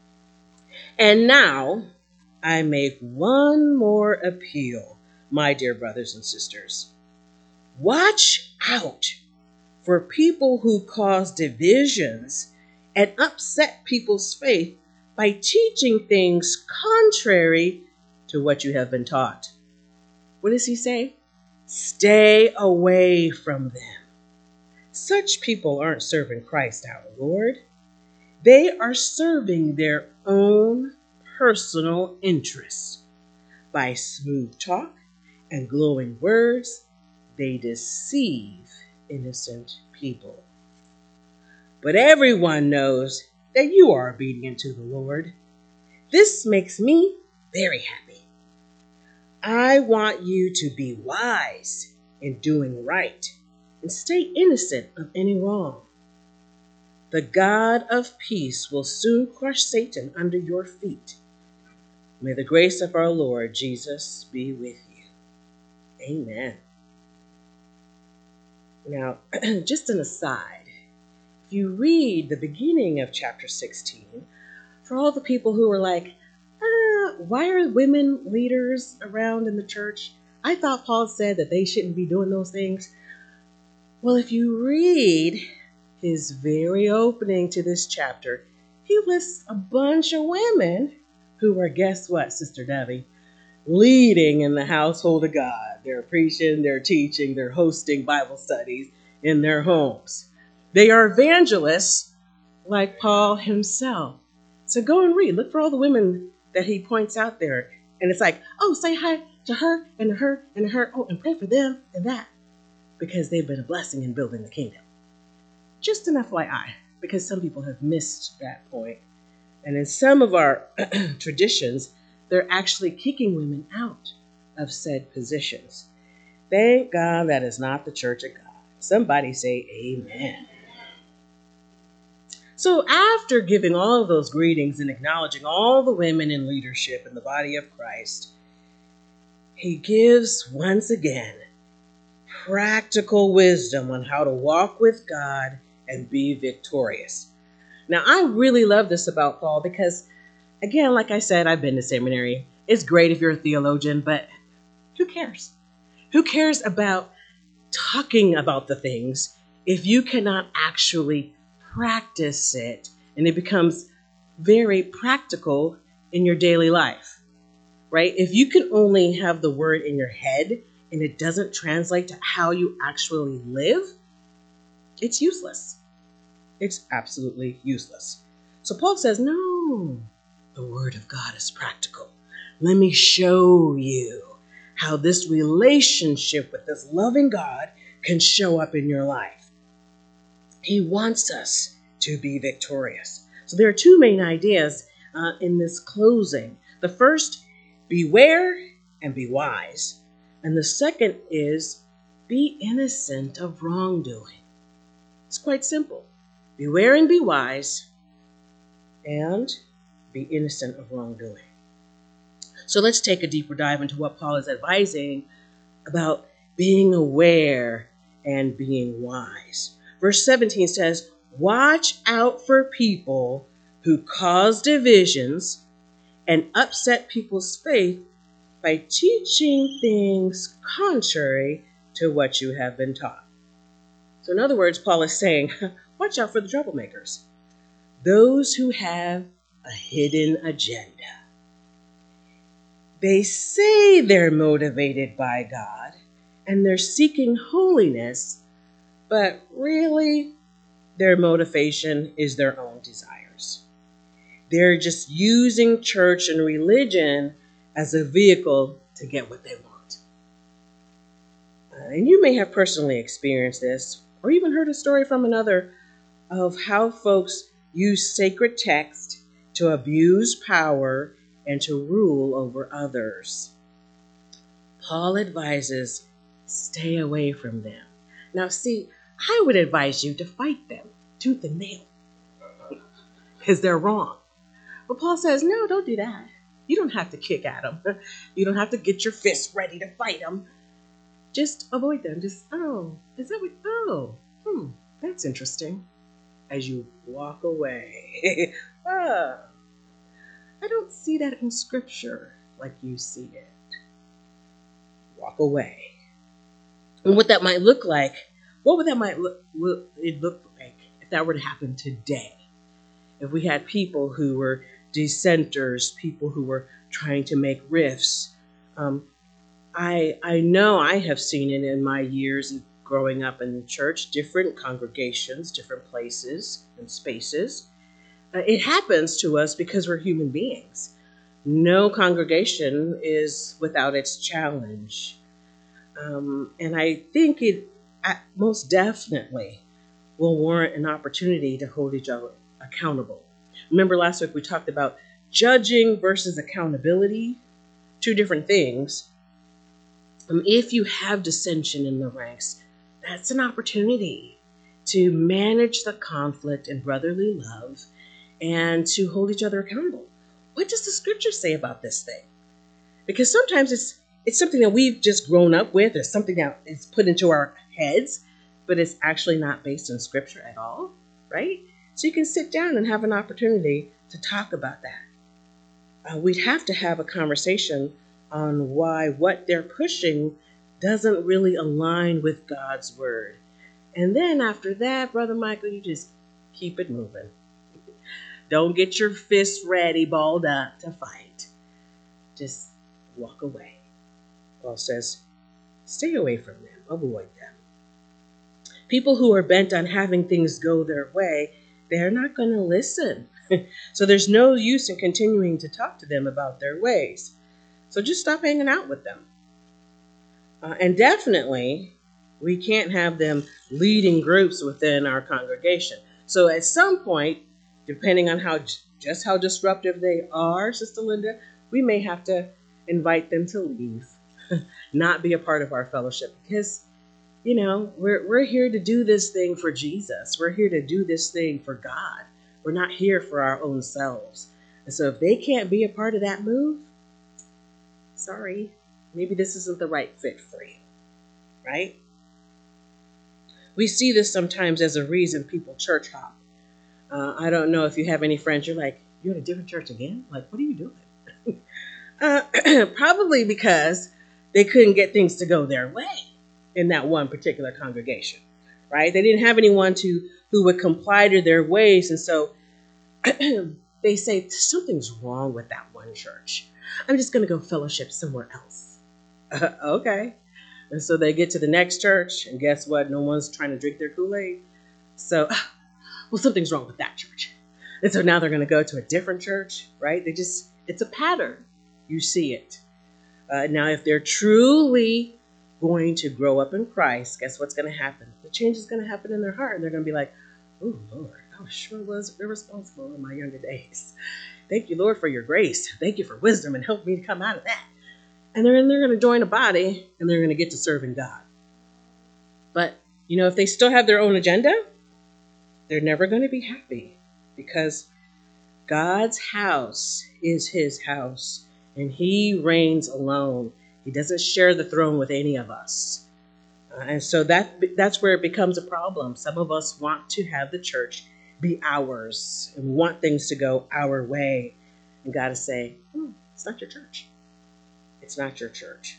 And now I make one more appeal, my dear brothers and sisters. Watch out for people who cause divisions and upset people's faith by teaching things contrary to what you have been taught. What does he say? Stay away from them. Such people aren't serving Christ our Lord. They are serving their own personal interests. By smooth talk and glowing words, they deceive innocent people. But everyone knows that you are obedient to the Lord. This makes me very happy. I want you to be wise in doing right and stay innocent of any wrong. The God of peace will soon crush Satan under your feet. May the grace of our Lord Jesus be with you. Amen. Now, just an aside, if you read the beginning of chapter sixteen, for all the people who were like, ah, why are women leaders around in the church? I thought Paul said that they shouldn't be doing those things. Well, if you read his very opening to this chapter, he lists a bunch of women who are, guess what, Sister Debbie? Leading in the household of God. They're preaching, they're teaching, they're hosting Bible studies in their homes. They are evangelists like Paul himself. So go and read. Look for all the women that he points out there. And it's like, oh, say hi to her and to her and to her. Oh, and pray for them and that. Because they've been a blessing in building the kingdom. Just an F Y I, because some people have missed that point. And in some of our traditions, they're actually kicking women out of said positions. Thank God that is not the Church of God. Somebody say amen. So after giving all of those greetings and acknowledging all the women in leadership in the body of Christ, he gives once again practical wisdom on how to walk with God and be victorious. Now, I really love this about Paul because, again, like I said, I've been to seminary. It's great if you're a theologian, but who cares? Who cares about talking about the things if you cannot actually practice it and it becomes very practical in your daily life, right? If you can only have the word in your head and it doesn't translate to how you actually live, it's useless. It's absolutely useless. So Paul says, no, the word of God is practical. Let me show you how this relationship with this loving God can show up in your life. He wants us to be victorious. So there are two main ideas uh, in this closing. The first, beware and be wise. And the second is, be innocent of wrongdoing. It's quite simple. Beware and be wise, and be innocent of wrongdoing. So let's take a deeper dive into what Paul is advising about being aware and being wise. Verse seventeen says, watch out for people who cause divisions and upset people's faith by teaching things contrary to what you have been taught. So in other words, Paul is saying, watch out for the troublemakers, those who have a hidden agenda. They say they're motivated by God and they're seeking holiness, but really their motivation is their own desires. They're just using church and religion as a vehicle to get what they want. Uh, and you may have personally experienced this or even heard a story from another of how folks use sacred text to abuse power and to rule over others. Paul advises, stay away from them. Now, see, I would advise you to fight them tooth and nail because they're wrong. But Paul says, no, don't do that. You don't have to kick at them. You don't have to get your fists ready to fight them. Just avoid them. Just, oh, is that what, oh, hmm, that's interesting. As you walk away. ah, I don't see that in Scripture like you see it. Walk away. And what that might look like, what would that might look, look it look like if that were to happen today? If we had people who were dissenters, people who were trying to make rifts. Um, I I know I have seen it in my years growing up in the church, different congregations, different places and spaces. Uh, it happens to us because we're human beings. No congregation is without its challenge. Um, and I think it uh, most definitely will warrant an opportunity to hold each other accountable. Remember last week we talked about judging versus accountability, two different things. Um, if you have dissension in the ranks, that's an opportunity to manage the conflict in brotherly love and to hold each other accountable. What does the Scripture say about this thing? Because sometimes it's it's something that we've just grown up with, or something that is put into our heads, but it's actually not based in Scripture at all, right? So you can sit down and have an opportunity to talk about that. Uh, we'd have to have a conversation on why what they're pushing doesn't really align with God's word. And then after that, Brother Michael, you just keep it moving. Don't get your fists ready, balled up to fight. just walk away. Paul says, stay away from them, avoid them. People who are bent on having things go their way, they're not going to listen. So there's no use in continuing to talk to them about their ways. So just stop hanging out with them. Uh, and definitely, we can't have them leading groups within our congregation. So at some point, depending on how just how disruptive they are, Sister Linda, we may have to invite them to leave, not be a part of our fellowship, because, you know, we're we're here to do this thing for Jesus. We're here to do this thing for God. We're not here for our own selves. And so if they can't be a part of that move, sorry, maybe this isn't the right fit for you, right? We see this sometimes as a reason people church hop. Uh, I don't know if you have any friends, you're like, you're at a different church again? Like, what are you doing? uh, probably because they couldn't get things to go their way in that one particular congregation, right? They didn't have anyone to who would comply to their ways. And so they say, something's wrong with that one church. I'm just going to go fellowship somewhere else. Uh, okay. And so they get to the next church, and guess what? No one's trying to drink their Kool-Aid. So, well, something's wrong with that church. And so now they're going to go to a different church, right? They just, it's a pattern. You see it. Uh, now, if they're truly going to grow up in Christ, guess what's going to happen? The change is going to happen in their heart, and they're going to be like, oh, Lord, I sure was irresponsible in my younger days. Thank you, Lord, for your grace. Thank you for wisdom and help me to come out of that. And they're, they're going to join a body, and they're going to get to serving God. But, you know, if they still have their own agenda, they're never going to be happy, because God's house is his house, and he reigns alone. He doesn't share the throne with any of us. Uh, and so that that's where it becomes a problem. Some of us want to have the church be ours and want things to go our way. And God is saying, hmm, it's not your church. It's not your church.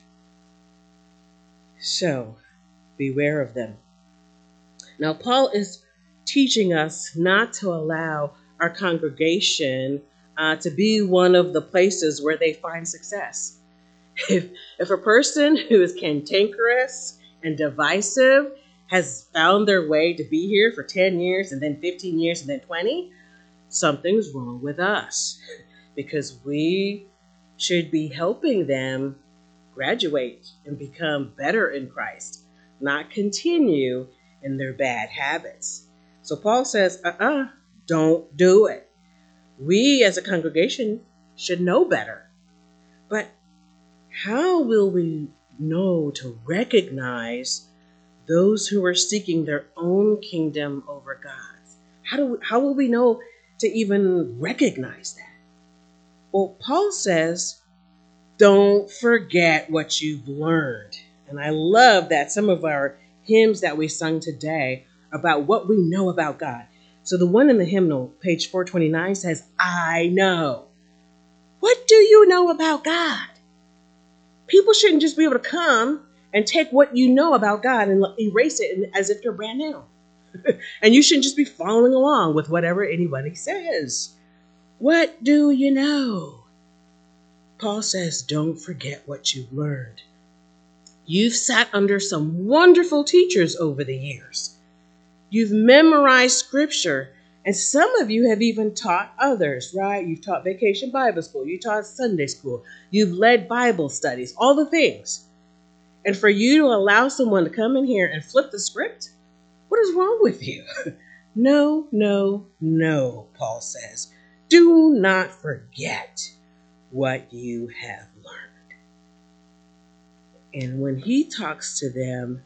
So beware of them. Now, Paul is teaching us not to allow our congregation uh, to be one of the places where they find success. If, if a person who is cantankerous and divisive has found their way to be here for ten years and then fifteen years and then twenty, something's wrong with us, because we should be helping them graduate and become better in Christ, not continue in their bad habits. So Paul says, uh-uh, don't do it. We as a congregation should know better. But how will we know to recognize those who are seeking their own kingdom over God's? How do we, how will we know to even recognize that? Well, Paul says, don't forget what you've learned. And I love that some of our hymns that we sung today about what we know about God. So the one in the hymnal, page four twenty-nine, says, I know. What do you know about God? People shouldn't just be able to come and take what you know about God and erase it as if you're brand new. And you shouldn't just be following along with whatever anybody says. What do you know? Paul says, don't forget what you've learned. You've sat under some wonderful teachers over the years. You've memorized scripture, and some of you have even taught others, right? You've taught Vacation Bible School. You taught Sunday school. You've led Bible studies, all the things. And for you to allow someone to come in here and flip the script, what is wrong with you? No, no, no, Paul says. Do not forget what you have learned. And when he talks to them,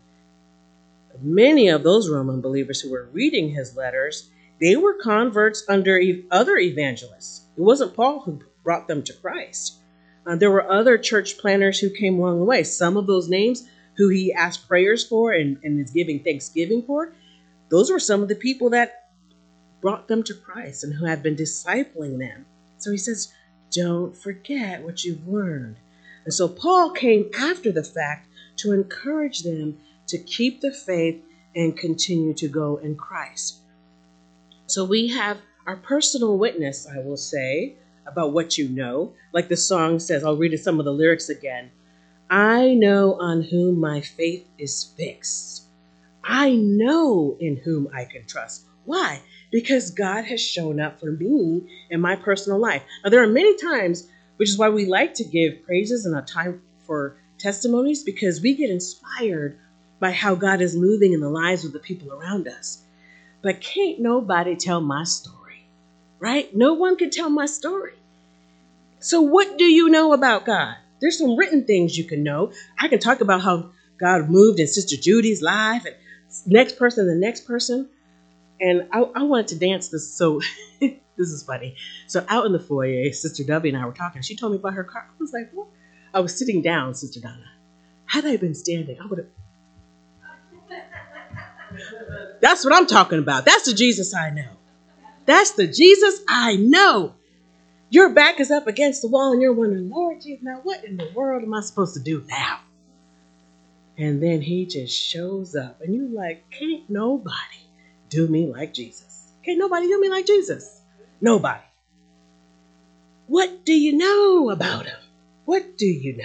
many of those Roman believers who were reading his letters, they were converts under other evangelists. It wasn't Paul who brought them to Christ. Uh, there were other church planners who came along the way. Some of those names who he asked prayers for and, and is giving thanksgiving for, those were some of the people that brought them to Christ and who had been discipling them. So he says, don't forget what you've learned. And so Paul came after the fact to encourage them to keep the faith and continue to go in Christ. So we have our personal witness, I will say, about what you know. Like the song says, I'll read some of the lyrics again. I know on whom my faith is fixed. I know in whom I can trust. Why? Because God has shown up for me in my personal life. Now, there are many times, which is why we like to give praises and a time for testimonies, because we get inspired by how God is moving in the lives of the people around us. But can't nobody tell my story, right? No one can tell my story. So what do you know about God? There's some written things you can know. I can talk about how God moved in Sister Judy's life and next person, the next person. And I, I wanted to dance this. So this is funny. So out in the foyer, Sister Debbie and I were talking. She told me about her car. I was like, what? I was sitting down, Sister Donna. Had I been standing, I would have. That's what I'm talking about. That's the Jesus I know. That's the Jesus I know. Your back is up against the wall and you're wondering, Lord Jesus, now what in the world am I supposed to do now? And then he just shows up and you're like, can't nobody do me like Jesus. Can't nobody do me like Jesus. Nobody. What do you know about him? What do you know?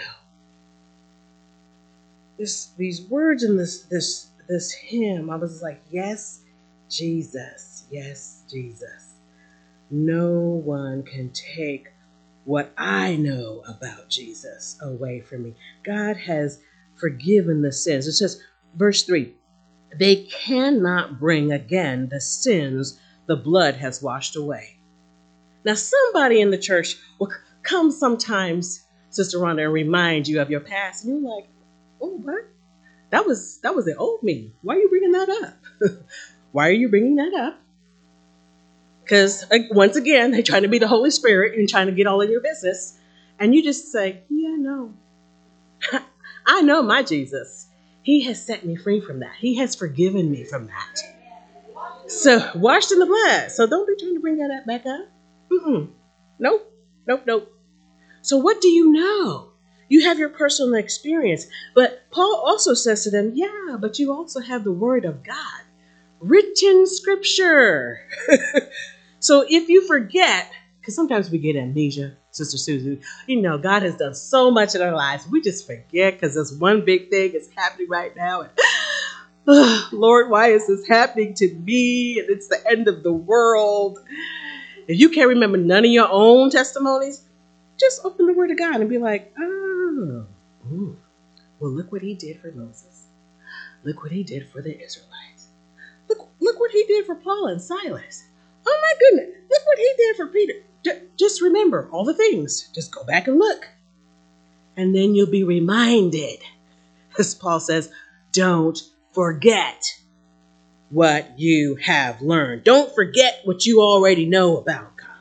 This, these words in this, this, this hymn, I was like, yes, Jesus. Yes, Jesus. No one can take what I know about Jesus away from me. God has forgiven the sins. It says, verse three, they cannot bring again the sins the blood has washed away. Now, somebody in the church will come sometimes, Sister Rhonda, and remind you of your past. And you're like, oh, what? That was, that was the old me. Why are you bringing that up? Why are you bringing that up? Because like, once again, they're trying to be the Holy Spirit and trying to get all in your business. And you just say, yeah, no. I know my Jesus. He has set me free from that. He has forgiven me from that. So washed in the blood. So don't be trying to bring that up back up. Mm-mm. Nope. Nope. Nope. So what do you know? You have your personal experience. But Paul also says to them, yeah, but you also have the word of God. Written scripture. So if you forget, because sometimes we get amnesia, Sister Susie, you know, God has done so much in our lives. We just forget because there's one big thing is happening right now. And, oh, Lord, why is this happening to me? And it's the end of the world. If you can't remember none of your own testimonies, just open the word of God and be like, oh, ooh, well, look what he did for Moses. Look what he did for the Israelites. Look, look what he did for Paul and Silas. Oh my goodness, look what he did for Peter. J- just remember all the things. Just go back and look. And then you'll be reminded. As Paul says, don't forget what you have learned. Don't forget what you already know about God.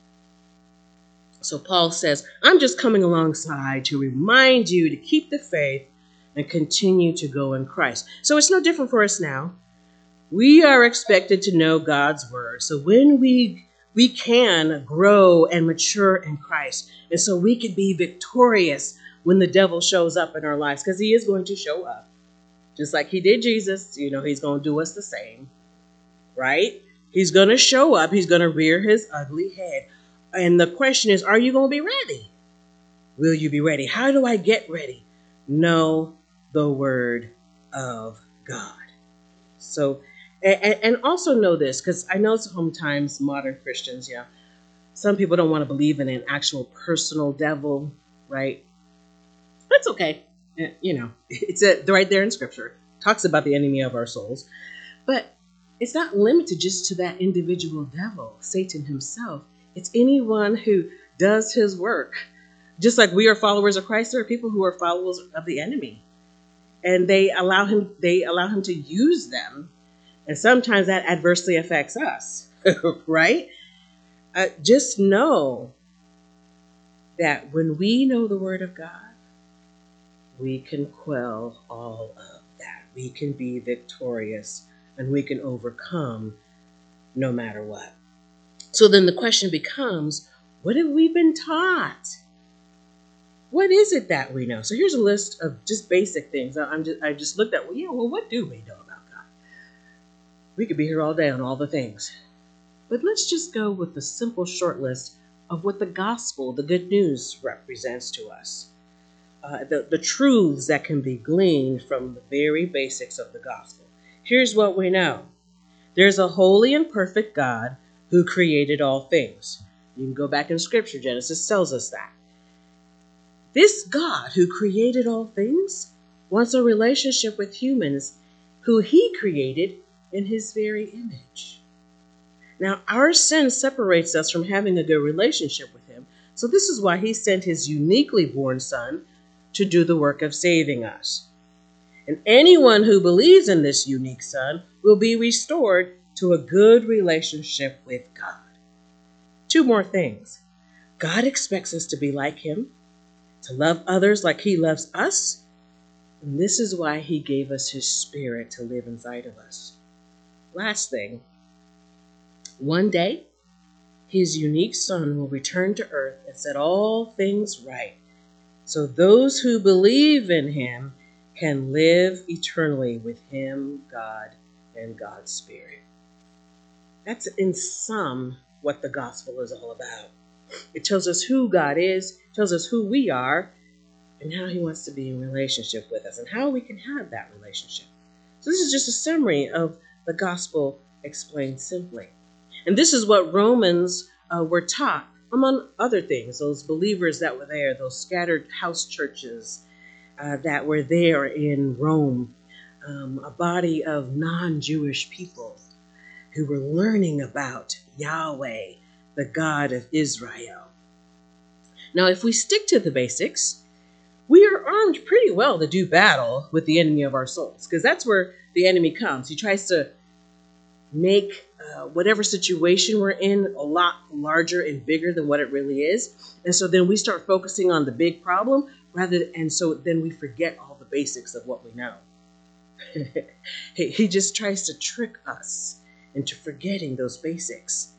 So Paul says, I'm just coming alongside to remind you to keep the faith and continue to go in Christ. So it's no different for us now. We are expected to know God's word. So when we we can grow and mature in Christ. And so we can be victorious when the devil shows up in our lives, because he is going to show up. Just like he did Jesus, you know, he's going to do us the same, right? He's going to show up. He's going to rear his ugly head. And the question is, are you going to be ready? Will you be ready? How do I get ready? Know the word of God. So, and, and also know this, because I know sometimes modern Christians, yeah, some people don't want to believe in an actual personal devil, right? That's okay. You know, it's a, right there in Scripture. It talks about the enemy of our souls. But it's not limited just to that individual devil, Satan himself. It's anyone who does his work. Just like we are followers of Christ, there are people who are followers of the enemy. And they allow him, they allow him to use them. And sometimes that adversely affects us, right? Uh, just know that when we know the word of God, we can quell all of that. We can be victorious and we can overcome no matter what. So then the question becomes, what have we been taught? What is it that we know? So here's a list of just basic things. I'm just, I just looked at, well, yeah, well, what do we know about God? We could be here all day on all the things. But let's just go with the simple short list of what the gospel, the good news, represents to us. Uh, the, the truths that can be gleaned from the very basics of the gospel. Here's what we know. There's a holy and perfect God who created all things. You can go back in Scripture. Genesis tells us that. This God who created all things wants a relationship with humans who he created in his very image. Now, our sin separates us from having a good relationship with him. So this is why he sent his uniquely born son to do the work of saving us. And anyone who believes in this unique son will be restored to a good relationship with God. Two more things. God expects us to be like him, to love others like he loves us. And this is why he gave us his spirit to live inside of us. Last thing, one day, his unique son will return to earth and set all things right. So those who believe in him can live eternally with him, God, and God's Spirit. That's in sum what the gospel is all about. It tells us who God is, tells us who we are, and how he wants to be in relationship with us, and how we can have that relationship. So this is just a summary of the gospel explained simply. And this is what Romans uh, were taught, among other things, those believers that were there, those scattered house churches uh, that were there in Rome, um, a body of non-Jewish people who were learning about Yahweh, the God of Israel. Now, if we stick to the basics, we are armed pretty well to do battle with the enemy of our souls, because that's where the enemy comes. He tries to make uh, whatever situation we're in a lot larger and bigger than what it really is. And so then we start focusing on the big problem rather, and so then we forget all the basics of what we know. he, he just tries to trick us into forgetting those basics.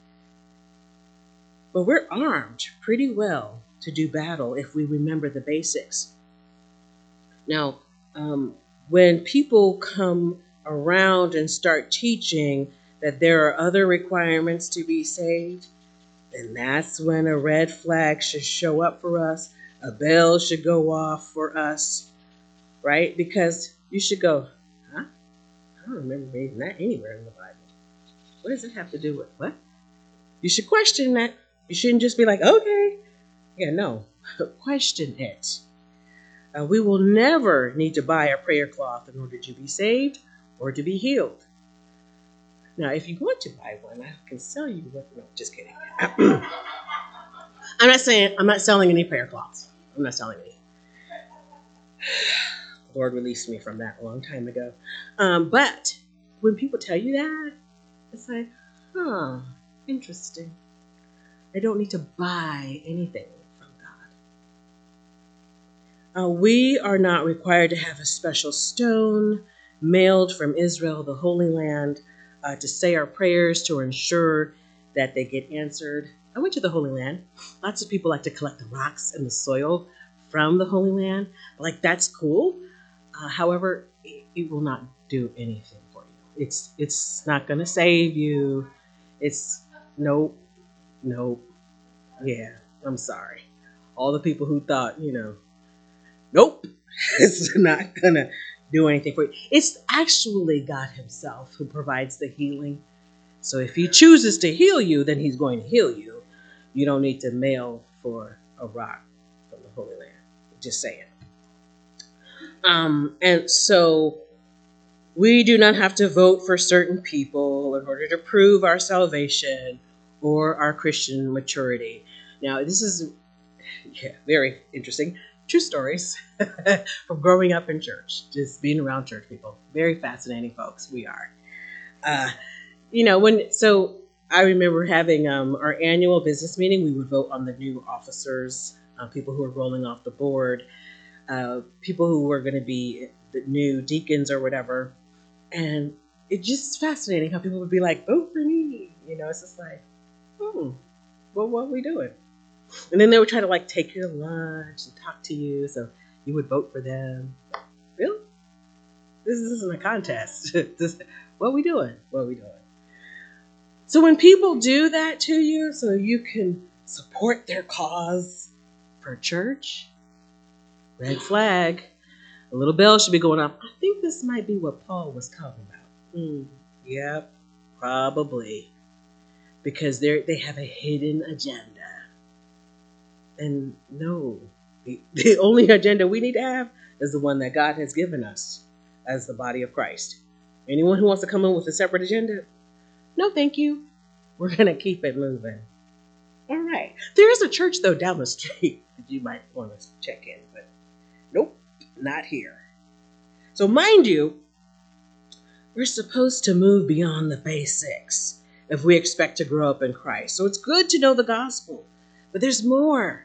But we're armed pretty well to do battle if we remember the basics. Now, um, when people come around and start teaching that there are other requirements to be saved, then that's when a red flag should show up for us. A bell should go off for us, right? Because you should go, huh? I don't remember reading that anywhere in the Bible. What does it have to do with what? You should question that. You shouldn't just be like, okay. Yeah, no. Question it. Uh, we will never need to buy a prayer cloth in order to be saved or to be healed. Now, if you want to buy one, I can sell you one. No, just kidding. I'm not saying, I'm not selling any prayer cloths. I'm not selling any. The Lord released me from that a long time ago. Um, but when people tell you that, it's like, huh, interesting. I don't need to buy anything from God. Uh, we are not required to have a special stone mailed from Israel, the Holy Land, uh, to say our prayers to ensure that they get answered. I went to the Holy Land. Lots of people like to collect the rocks and the soil from the Holy Land. Like, that's cool. Uh, however, it, it will not do anything for you. It's it's not going to save you. It's nope, nope. Yeah, I'm sorry. All the people who thought, you know, nope, it's not going to do anything for you. It's actually God himself who provides the healing. So if he chooses to heal you, then he's going to heal you. You don't need to mail for a rock from the Holy Land. Just saying. Um, and so we do not have to vote for certain people in order to prove our salvation or our Christian maturity. Now, this is yeah, very interesting. True stories from growing up in church, just being around church people. Very fascinating folks we are. Uh, you know, when so I remember having um, our annual business meeting. We would vote on the new officers, uh, people who are rolling off the board, uh, people who were going to be the new deacons or whatever. And it's just fascinating how people would be like, vote for me. You know, it's just like, hmm, well, what are we doing? And then they would try to like take your lunch and talk to you, so you would vote for them. Really? This isn't a contest. This, what are we doing? What are we doing? So when people do that to you, so you can support their cause for church. Red flag. A little bell should be going off. I think this might be what Paul was talking about. Mm, yep, probably. Because they they have a hidden agenda. And no, the, the only agenda we need to have is the one that God has given us as the body of Christ. Anyone who wants to come in with a separate agenda, no thank you. We're going to keep it moving. All right. There is a church, though, down the street that you might want to check in, but nope, not here. So mind you, we're supposed to move beyond the basics if we expect to grow up in Christ. So it's good to know the gospel, but there's more.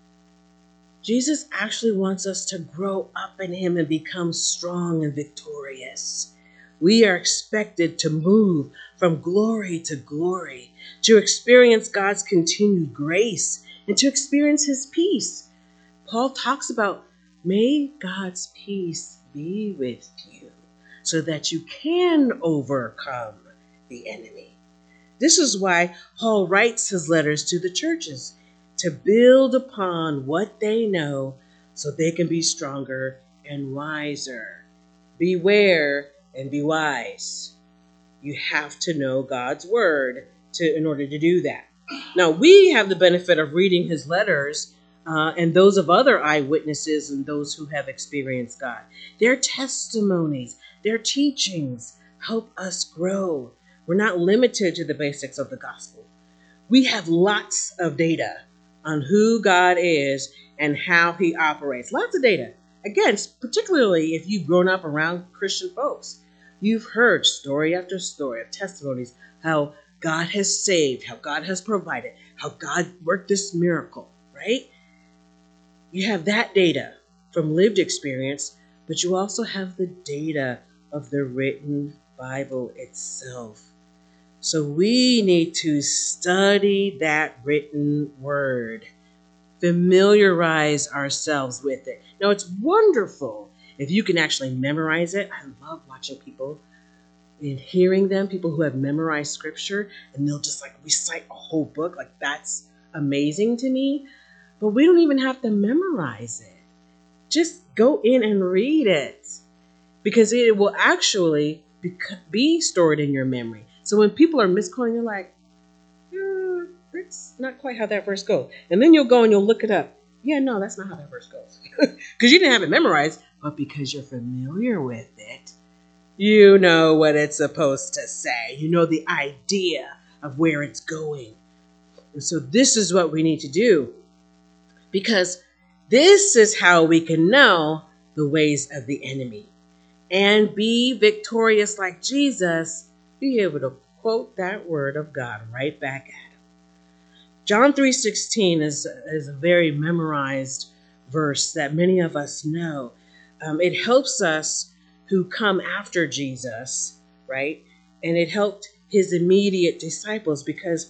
Jesus actually wants us to grow up in him and become strong and victorious. We are expected to move from glory to glory, to experience God's continued grace, and to experience his peace. Paul talks about, may God's peace be with you so that you can overcome the enemy. This is why Paul writes his letters to the churches, to build upon what they know so they can be stronger and wiser. Beware and be wise. You have to know God's word to in order to do that. Now, we have the benefit of reading his letters uh, and those of other eyewitnesses and those who have experienced God. Their testimonies, their teachings help us grow. We're not limited to the basics of the gospel. We have lots of data on who God is and how he operates. Lots of data. Again, particularly if you've grown up around Christian folks. You've heard story after story of testimonies, how God has saved, how God has provided, how God worked this miracle, right? You have that data from lived experience, but you also have the data of the written Bible itself. So we need to study that written word, familiarize ourselves with it. Now, it's wonderful if you can actually memorize it. I love watching people and hearing them, people who have memorized scripture, and they'll just like recite a whole book. Like, that's amazing to me. But we don't even have to memorize it. Just go in and read it, because it will actually be, be stored in your memory. So when people are misquoting, you're like, eh, that's not quite how that verse goes. And then you'll go and you'll look it up. Yeah, no, that's not how that verse goes. Because you didn't have it memorized, but because you're familiar with it, you know what it's supposed to say. You know the idea of where it's going. And so this is what we need to do. Because this is how we can know the ways of the enemy and be victorious like Jesus, be able to quote that word of God right back at him. John three sixteen is, is a very memorized verse that many of us know. Um, it helps us who come after Jesus, right? And it helped his immediate disciples because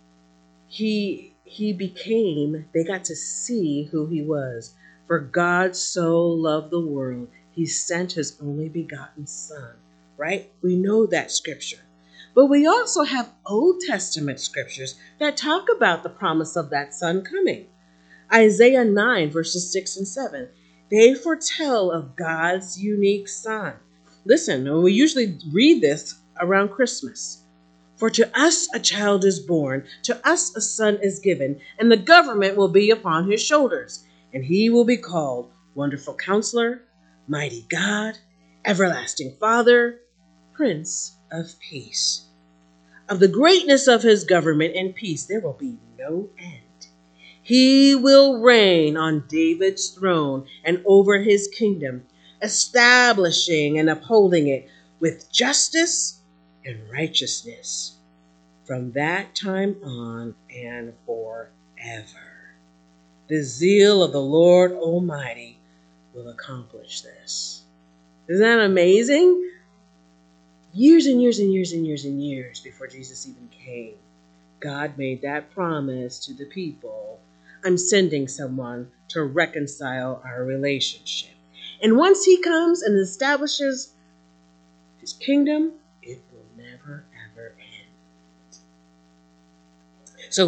he he became, they got to see who he was. For God so loved the world, he sent his only begotten son, right? We know that scripture. But we also have Old Testament scriptures that talk about the promise of that son coming. Isaiah nine, verses six and seven. They foretell of God's unique son. Listen, we usually read this around Christmas. For to us a child is born, to us a son is given, and the government will be upon his shoulders. And he will be called Wonderful Counselor, Mighty God, Everlasting Father, Prince of Peace. Of the greatness of his government and peace there will be no end. He will reign on David's throne and over his kingdom, establishing and upholding it with justice and righteousness from that time on and forever. The zeal of the Lord Almighty will accomplish this. Isn't that amazing? Years and years and years and years and years before Jesus even came, God made that promise to the people. I'm sending someone to reconcile our relationship. And once he comes and establishes his kingdom, it will never, ever end. So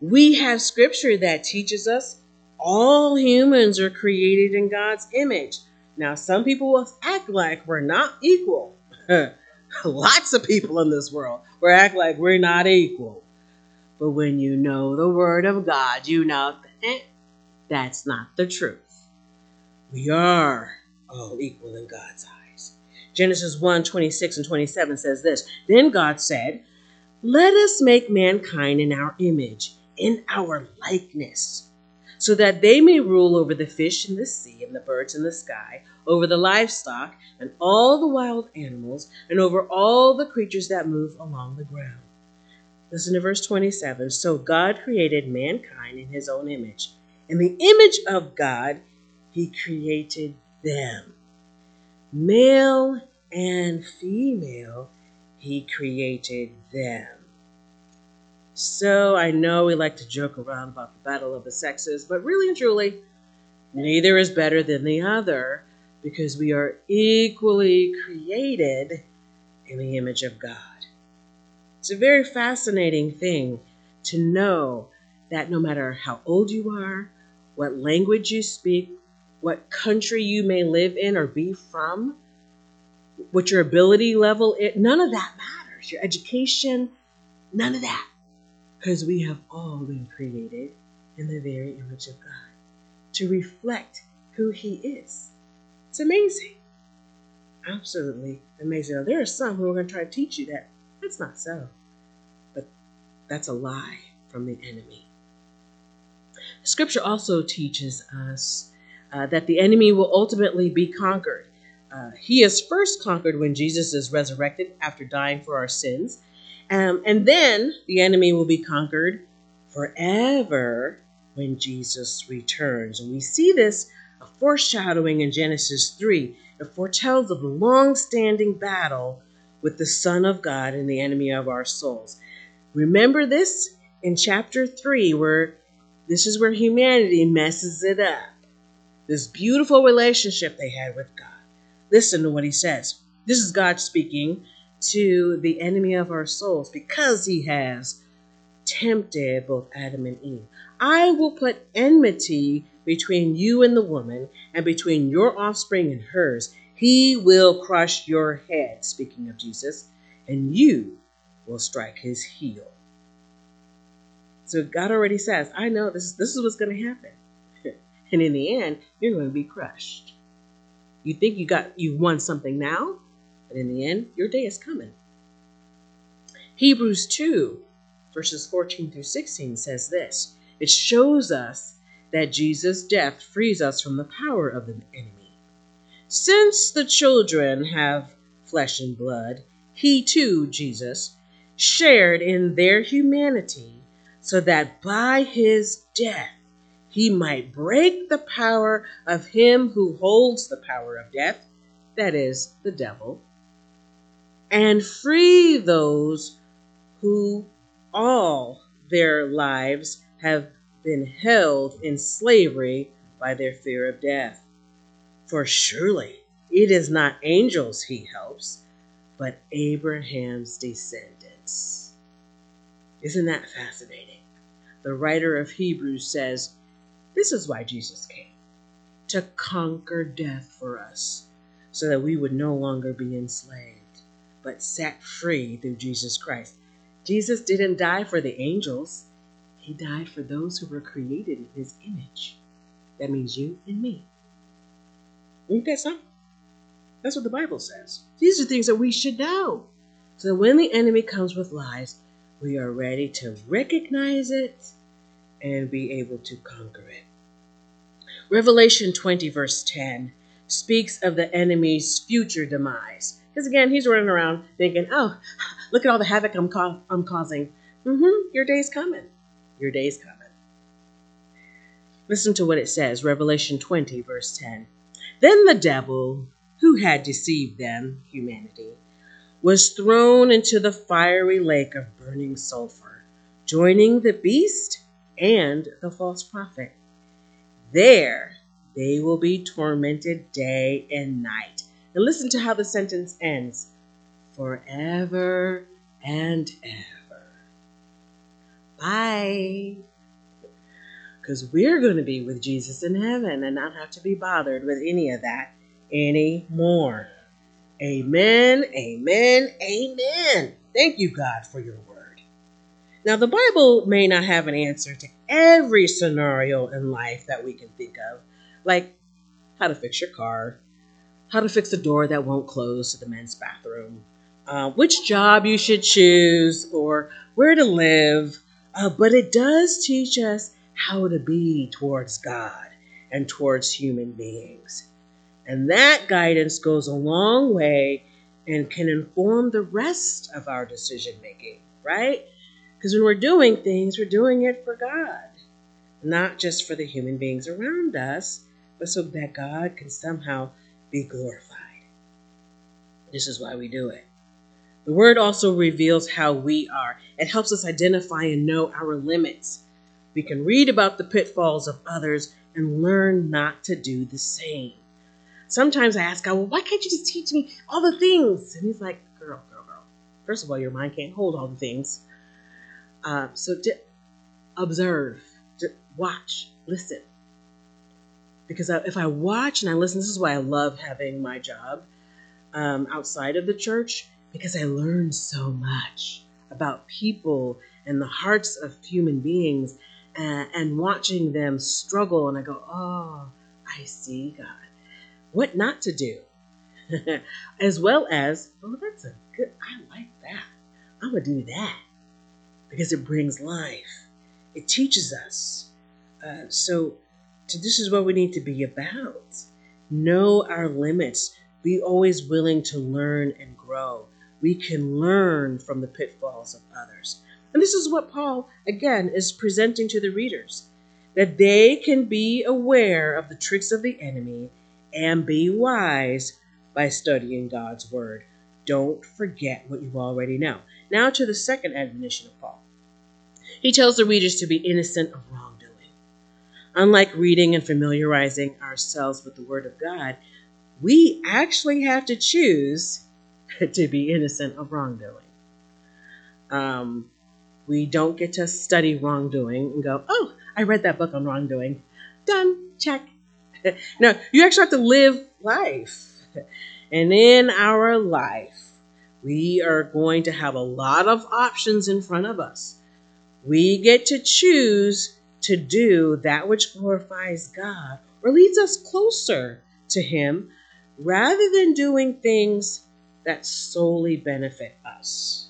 We have scripture that teaches us all humans are created in God's image. Now, some people will act like we're not equal. Lots of people in this world will act like we're not equal. But when you know the word of God, you know that that's not the truth. We are all equal in God's eyes. Genesis one, twenty-six and twenty-seven says this. Then God said, let us make mankind in our image, in our likeness, so that they may rule over the fish in the sea and the birds in the sky, over the livestock and all the wild animals, and over all the creatures that move along the ground. Listen to verse twenty-seven. So God created mankind in his own image. In the image of God, he created them. Male and female, he created them. So I know we like to joke around about the battle of the sexes, but really and truly, neither is better than the other because we are equally created in the image of God. It's a very fascinating thing to know that no matter how old you are, what language you speak, what country you may live in or be from, what your ability level is, none of that matters. Your education, none of that. Because we have all been created in the very image of God to reflect who he is. It's amazing. Absolutely amazing. Now, there are some who are going to try to teach you that that's not so. But that's a lie from the enemy. Scripture also teaches us uh, that the enemy will ultimately be conquered. Uh, he is first conquered when Jesus is resurrected after dying for our sins. Um, and then the enemy will be conquered forever when Jesus returns. And we see this a foreshadowing in Genesis three. It foretells of the long-standing battle with the Son of God and the enemy of our souls. Remember this in chapter three, where this is where humanity messes it up. This beautiful relationship they had with God. Listen to what he says. This is God speaking to the enemy of our souls because he has tempted both Adam and Eve. I will put enmity between you and the woman and between your offspring and hers. He will crush your head, speaking of Jesus, and you will strike his heel. So God already says, I know this, this is what's going to happen. And in the end, you're going to be crushed. You think you got you won something now? But in the end, your day is coming. Hebrews two, verses fourteen through sixteen says this. It shows us that Jesus' death frees us from the power of the enemy. Since the children have flesh and blood, he too, Jesus, shared in their humanity so that by his death he might break the power of him who holds the power of death, that is, the devil, and free those who all their lives have been held in slavery by their fear of death. For surely it is not angels he helps, but Abraham's descendants. Isn't that fascinating? The writer of Hebrews says, this is why Jesus came, to conquer death for us, so that we would no longer be enslaved, but set free through Jesus Christ. Jesus didn't die for the angels. He died for those who were created in his image. That means you and me. Ain't that something? That's what the Bible says. These are things that we should know. So that when the enemy comes with lies, we are ready to recognize it and be able to conquer it. Revelation twenty, verse ten, speaks of the enemy's future demise. Because again, he's running around thinking, oh, look at all the havoc I'm, ca- I'm causing. Mm-hmm, your day's coming. Your day's coming. Listen to what it says, Revelation twenty, verse ten. Then the devil, who had deceived them, humanity, was thrown into the fiery lake of burning sulfur, joining the beast and the false prophet. There they will be tormented day and night. And listen to how the sentence ends. Forever and ever. Bye. because we're going to be with Jesus in heaven and not have to be bothered with any of that anymore. Amen, amen, amen. Thank you, God, for your word. Now, the Bible may not have an answer to every scenario in life that we can think of, like how to fix your car, how to fix the door that won't close to the men's bathroom, uh, which job you should choose, or where to live. Uh, but it does teach us how to be towards God and towards human beings. And that guidance goes a long way and can inform the rest of our decision making, right? Because when we're doing things, we're doing it for God, not just for the human beings around us, but so that God can somehow be glorified. This is why we do it. The word also reveals how we are. It helps us identify and know our limits. We can read about the pitfalls of others and learn not to do the same. Sometimes I ask God, well, why can't you just teach me all the things? And he's like, girl, girl, girl. First of all, your mind can't hold all the things. Uh, so to observe, to watch, listen. Because if I watch and I listen, this is why I love having my job um, outside of the church, because I learn so much about people and the hearts of human beings, and, and watching them struggle. And I go, oh, I see, God. What not to do. As well as, oh, that's a good, I like that. I'm going to do that. Because it brings life. It teaches us. Uh, so, so this is what we need to be about. Know our limits. Be always willing to learn and grow. We can learn from the pitfalls of others. And this is what Paul, again, is presenting to the readers. That they can be aware of the tricks of the enemy and be wise by studying God's word. Don't forget what you already know. Now to the second admonition of Paul. He tells the readers to be innocent of wrongdoing. Unlike reading and familiarizing ourselves with the word of God, we actually have to choose to be innocent of wrongdoing. Um, we don't get to study wrongdoing and go, oh, I read that book on wrongdoing. Done, check. No, you actually have to live life. And in our life, we are going to have a lot of options in front of us. We get to choose to do that which glorifies God or leads us closer to Him, rather than doing things that solely benefit us.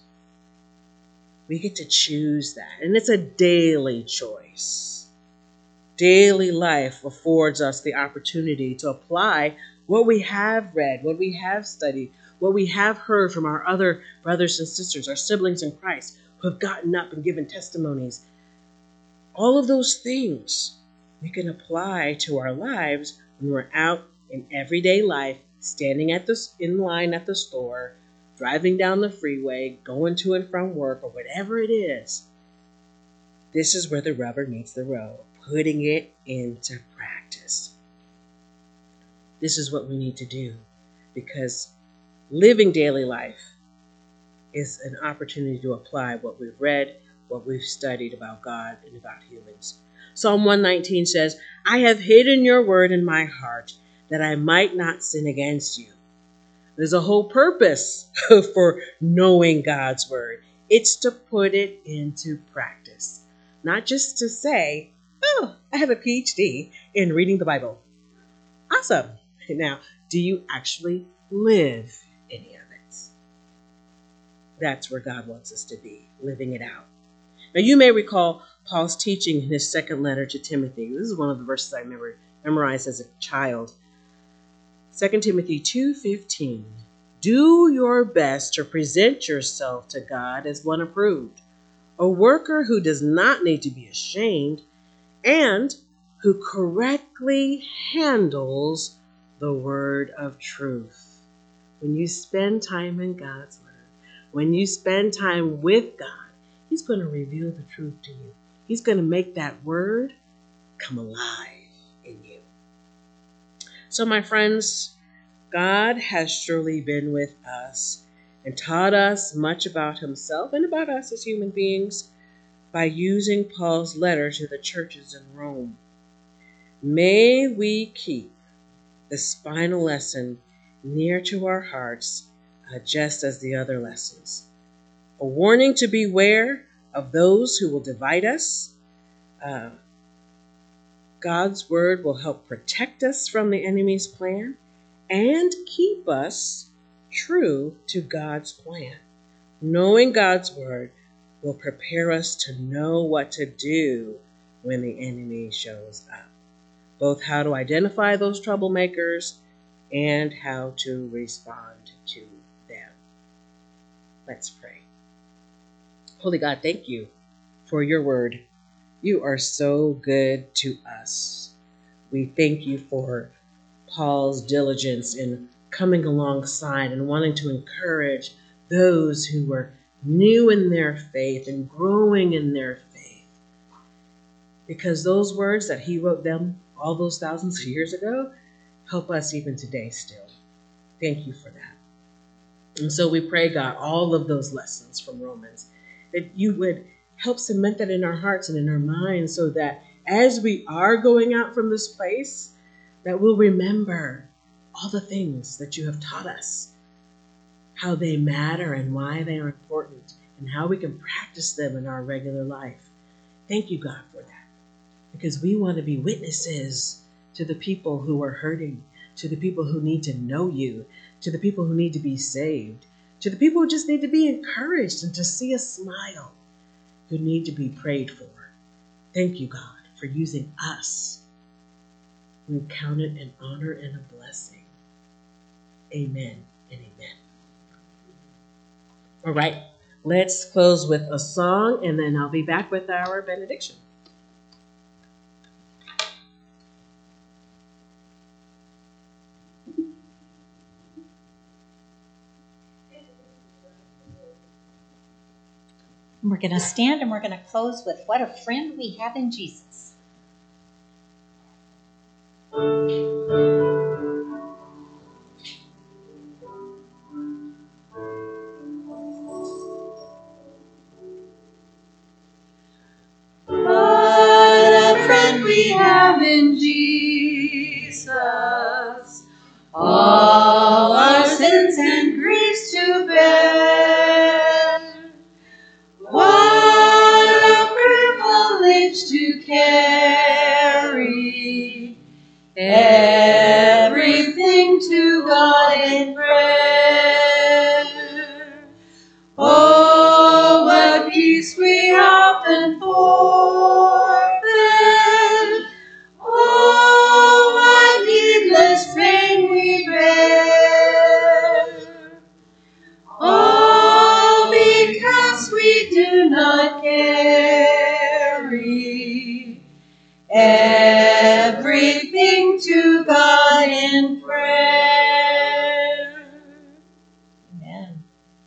We get to choose that, and it's a daily choice. Daily life affords us the opportunity to apply what we have read, what we have studied, what we have heard from our other brothers and sisters, our siblings in Christ, who have gotten up and given testimonies. All of those things we can apply to our lives when we're out in everyday life, standing at the, in line at the store, driving down the freeway, going to and from work, or whatever it is. This is where the rubber meets the road, putting it into practice. This is what we need to do, because living daily life is an opportunity to apply what we've read, what we've studied about God and about humans. Psalm one nineteen says, I have hidden your word in my heart that I might not sin against you. There's a whole purpose for knowing God's word. It's to put it into practice, not just to say, oh, I have a P H D in reading the Bible. Awesome. Now, do you actually live any of it? That's where God wants us to be, living it out. Now, you may recall Paul's teaching in his second letter to Timothy. This is one of the verses I remember, memorized as a child. Second Timothy two fifteen. Do your best to present yourself to God as one approved, a worker who does not need to be ashamed, and who correctly handles the word of truth. When you spend time in God's word, when you spend time with God, He's going to reveal the truth to you. He's going to make that word come alive in you. So, my friends, God has surely been with us and taught us much about Himself and about us as human beings. by using Paul's letter to the churches in Rome. May we keep this final lesson near to our hearts, uh, just as the other lessons. A warning to beware of those who will divide us. Uh, God's word will help protect us from the enemy's plan and keep us true to God's plan. Knowing God's word will prepare us to know what to do when the enemy shows up, both how to identify those troublemakers and how to respond to them. Let's pray. Holy God, thank you for your word. You are so good to us. We thank you for Paul's diligence in coming alongside and wanting to encourage those who were new in their faith and growing in their faith. Because those words that he wrote them all those thousands of years ago help us even today still. Thank you for that. And so we pray, God, all of those lessons from Romans, that you would help cement that in our hearts and in our minds so that as we are going out from this place, that we'll remember all the things that you have taught us, how they matter and why they are important, and how we can practice them in our regular life. Thank you, God, for that, because we want to be witnesses to the people who are hurting, to the people who need to know you, to the people who need to be saved, to the people who just need to be encouraged and to see a smile, who need to be prayed for. Thank you, God, for using us. We count it an honor and a blessing. Amen and amen. All right, let's close with a song, and then I'll be back with our benediction. We're going to stand and we're going to close with what a friend we have in Jesus. What a friend we have in Jesus, all our sins and griefs to bear. What a privilege to carry everything to God in prayer. Oh, what peace we often forfeit. Oh, what needless pain we bear. All because we do not carry everything to God in prayer. Amen.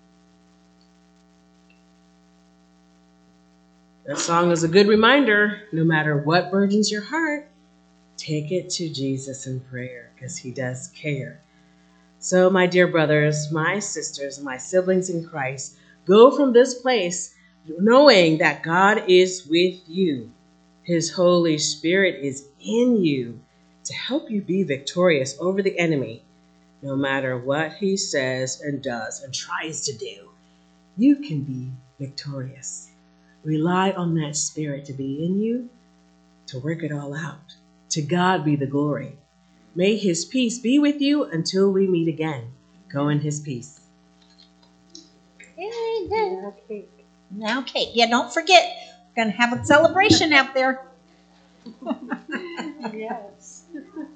That song is a good reminder. No matter what burdens your heart, take it to Jesus in prayer, because he does care. So, my dear brothers, my sisters, my siblings in Christ, go from this place knowing that God is with you. His Holy Spirit is in you to help you be victorious over the enemy, no matter what he says and does and tries to do. You can be victorious. Rely on that Spirit to be in you, to work it all out. To God be the glory. May his peace be with you until we meet again. Go in his peace. Amen. Now, Kate. Yeah, don't forget, we're going to have a celebration out there. Yes.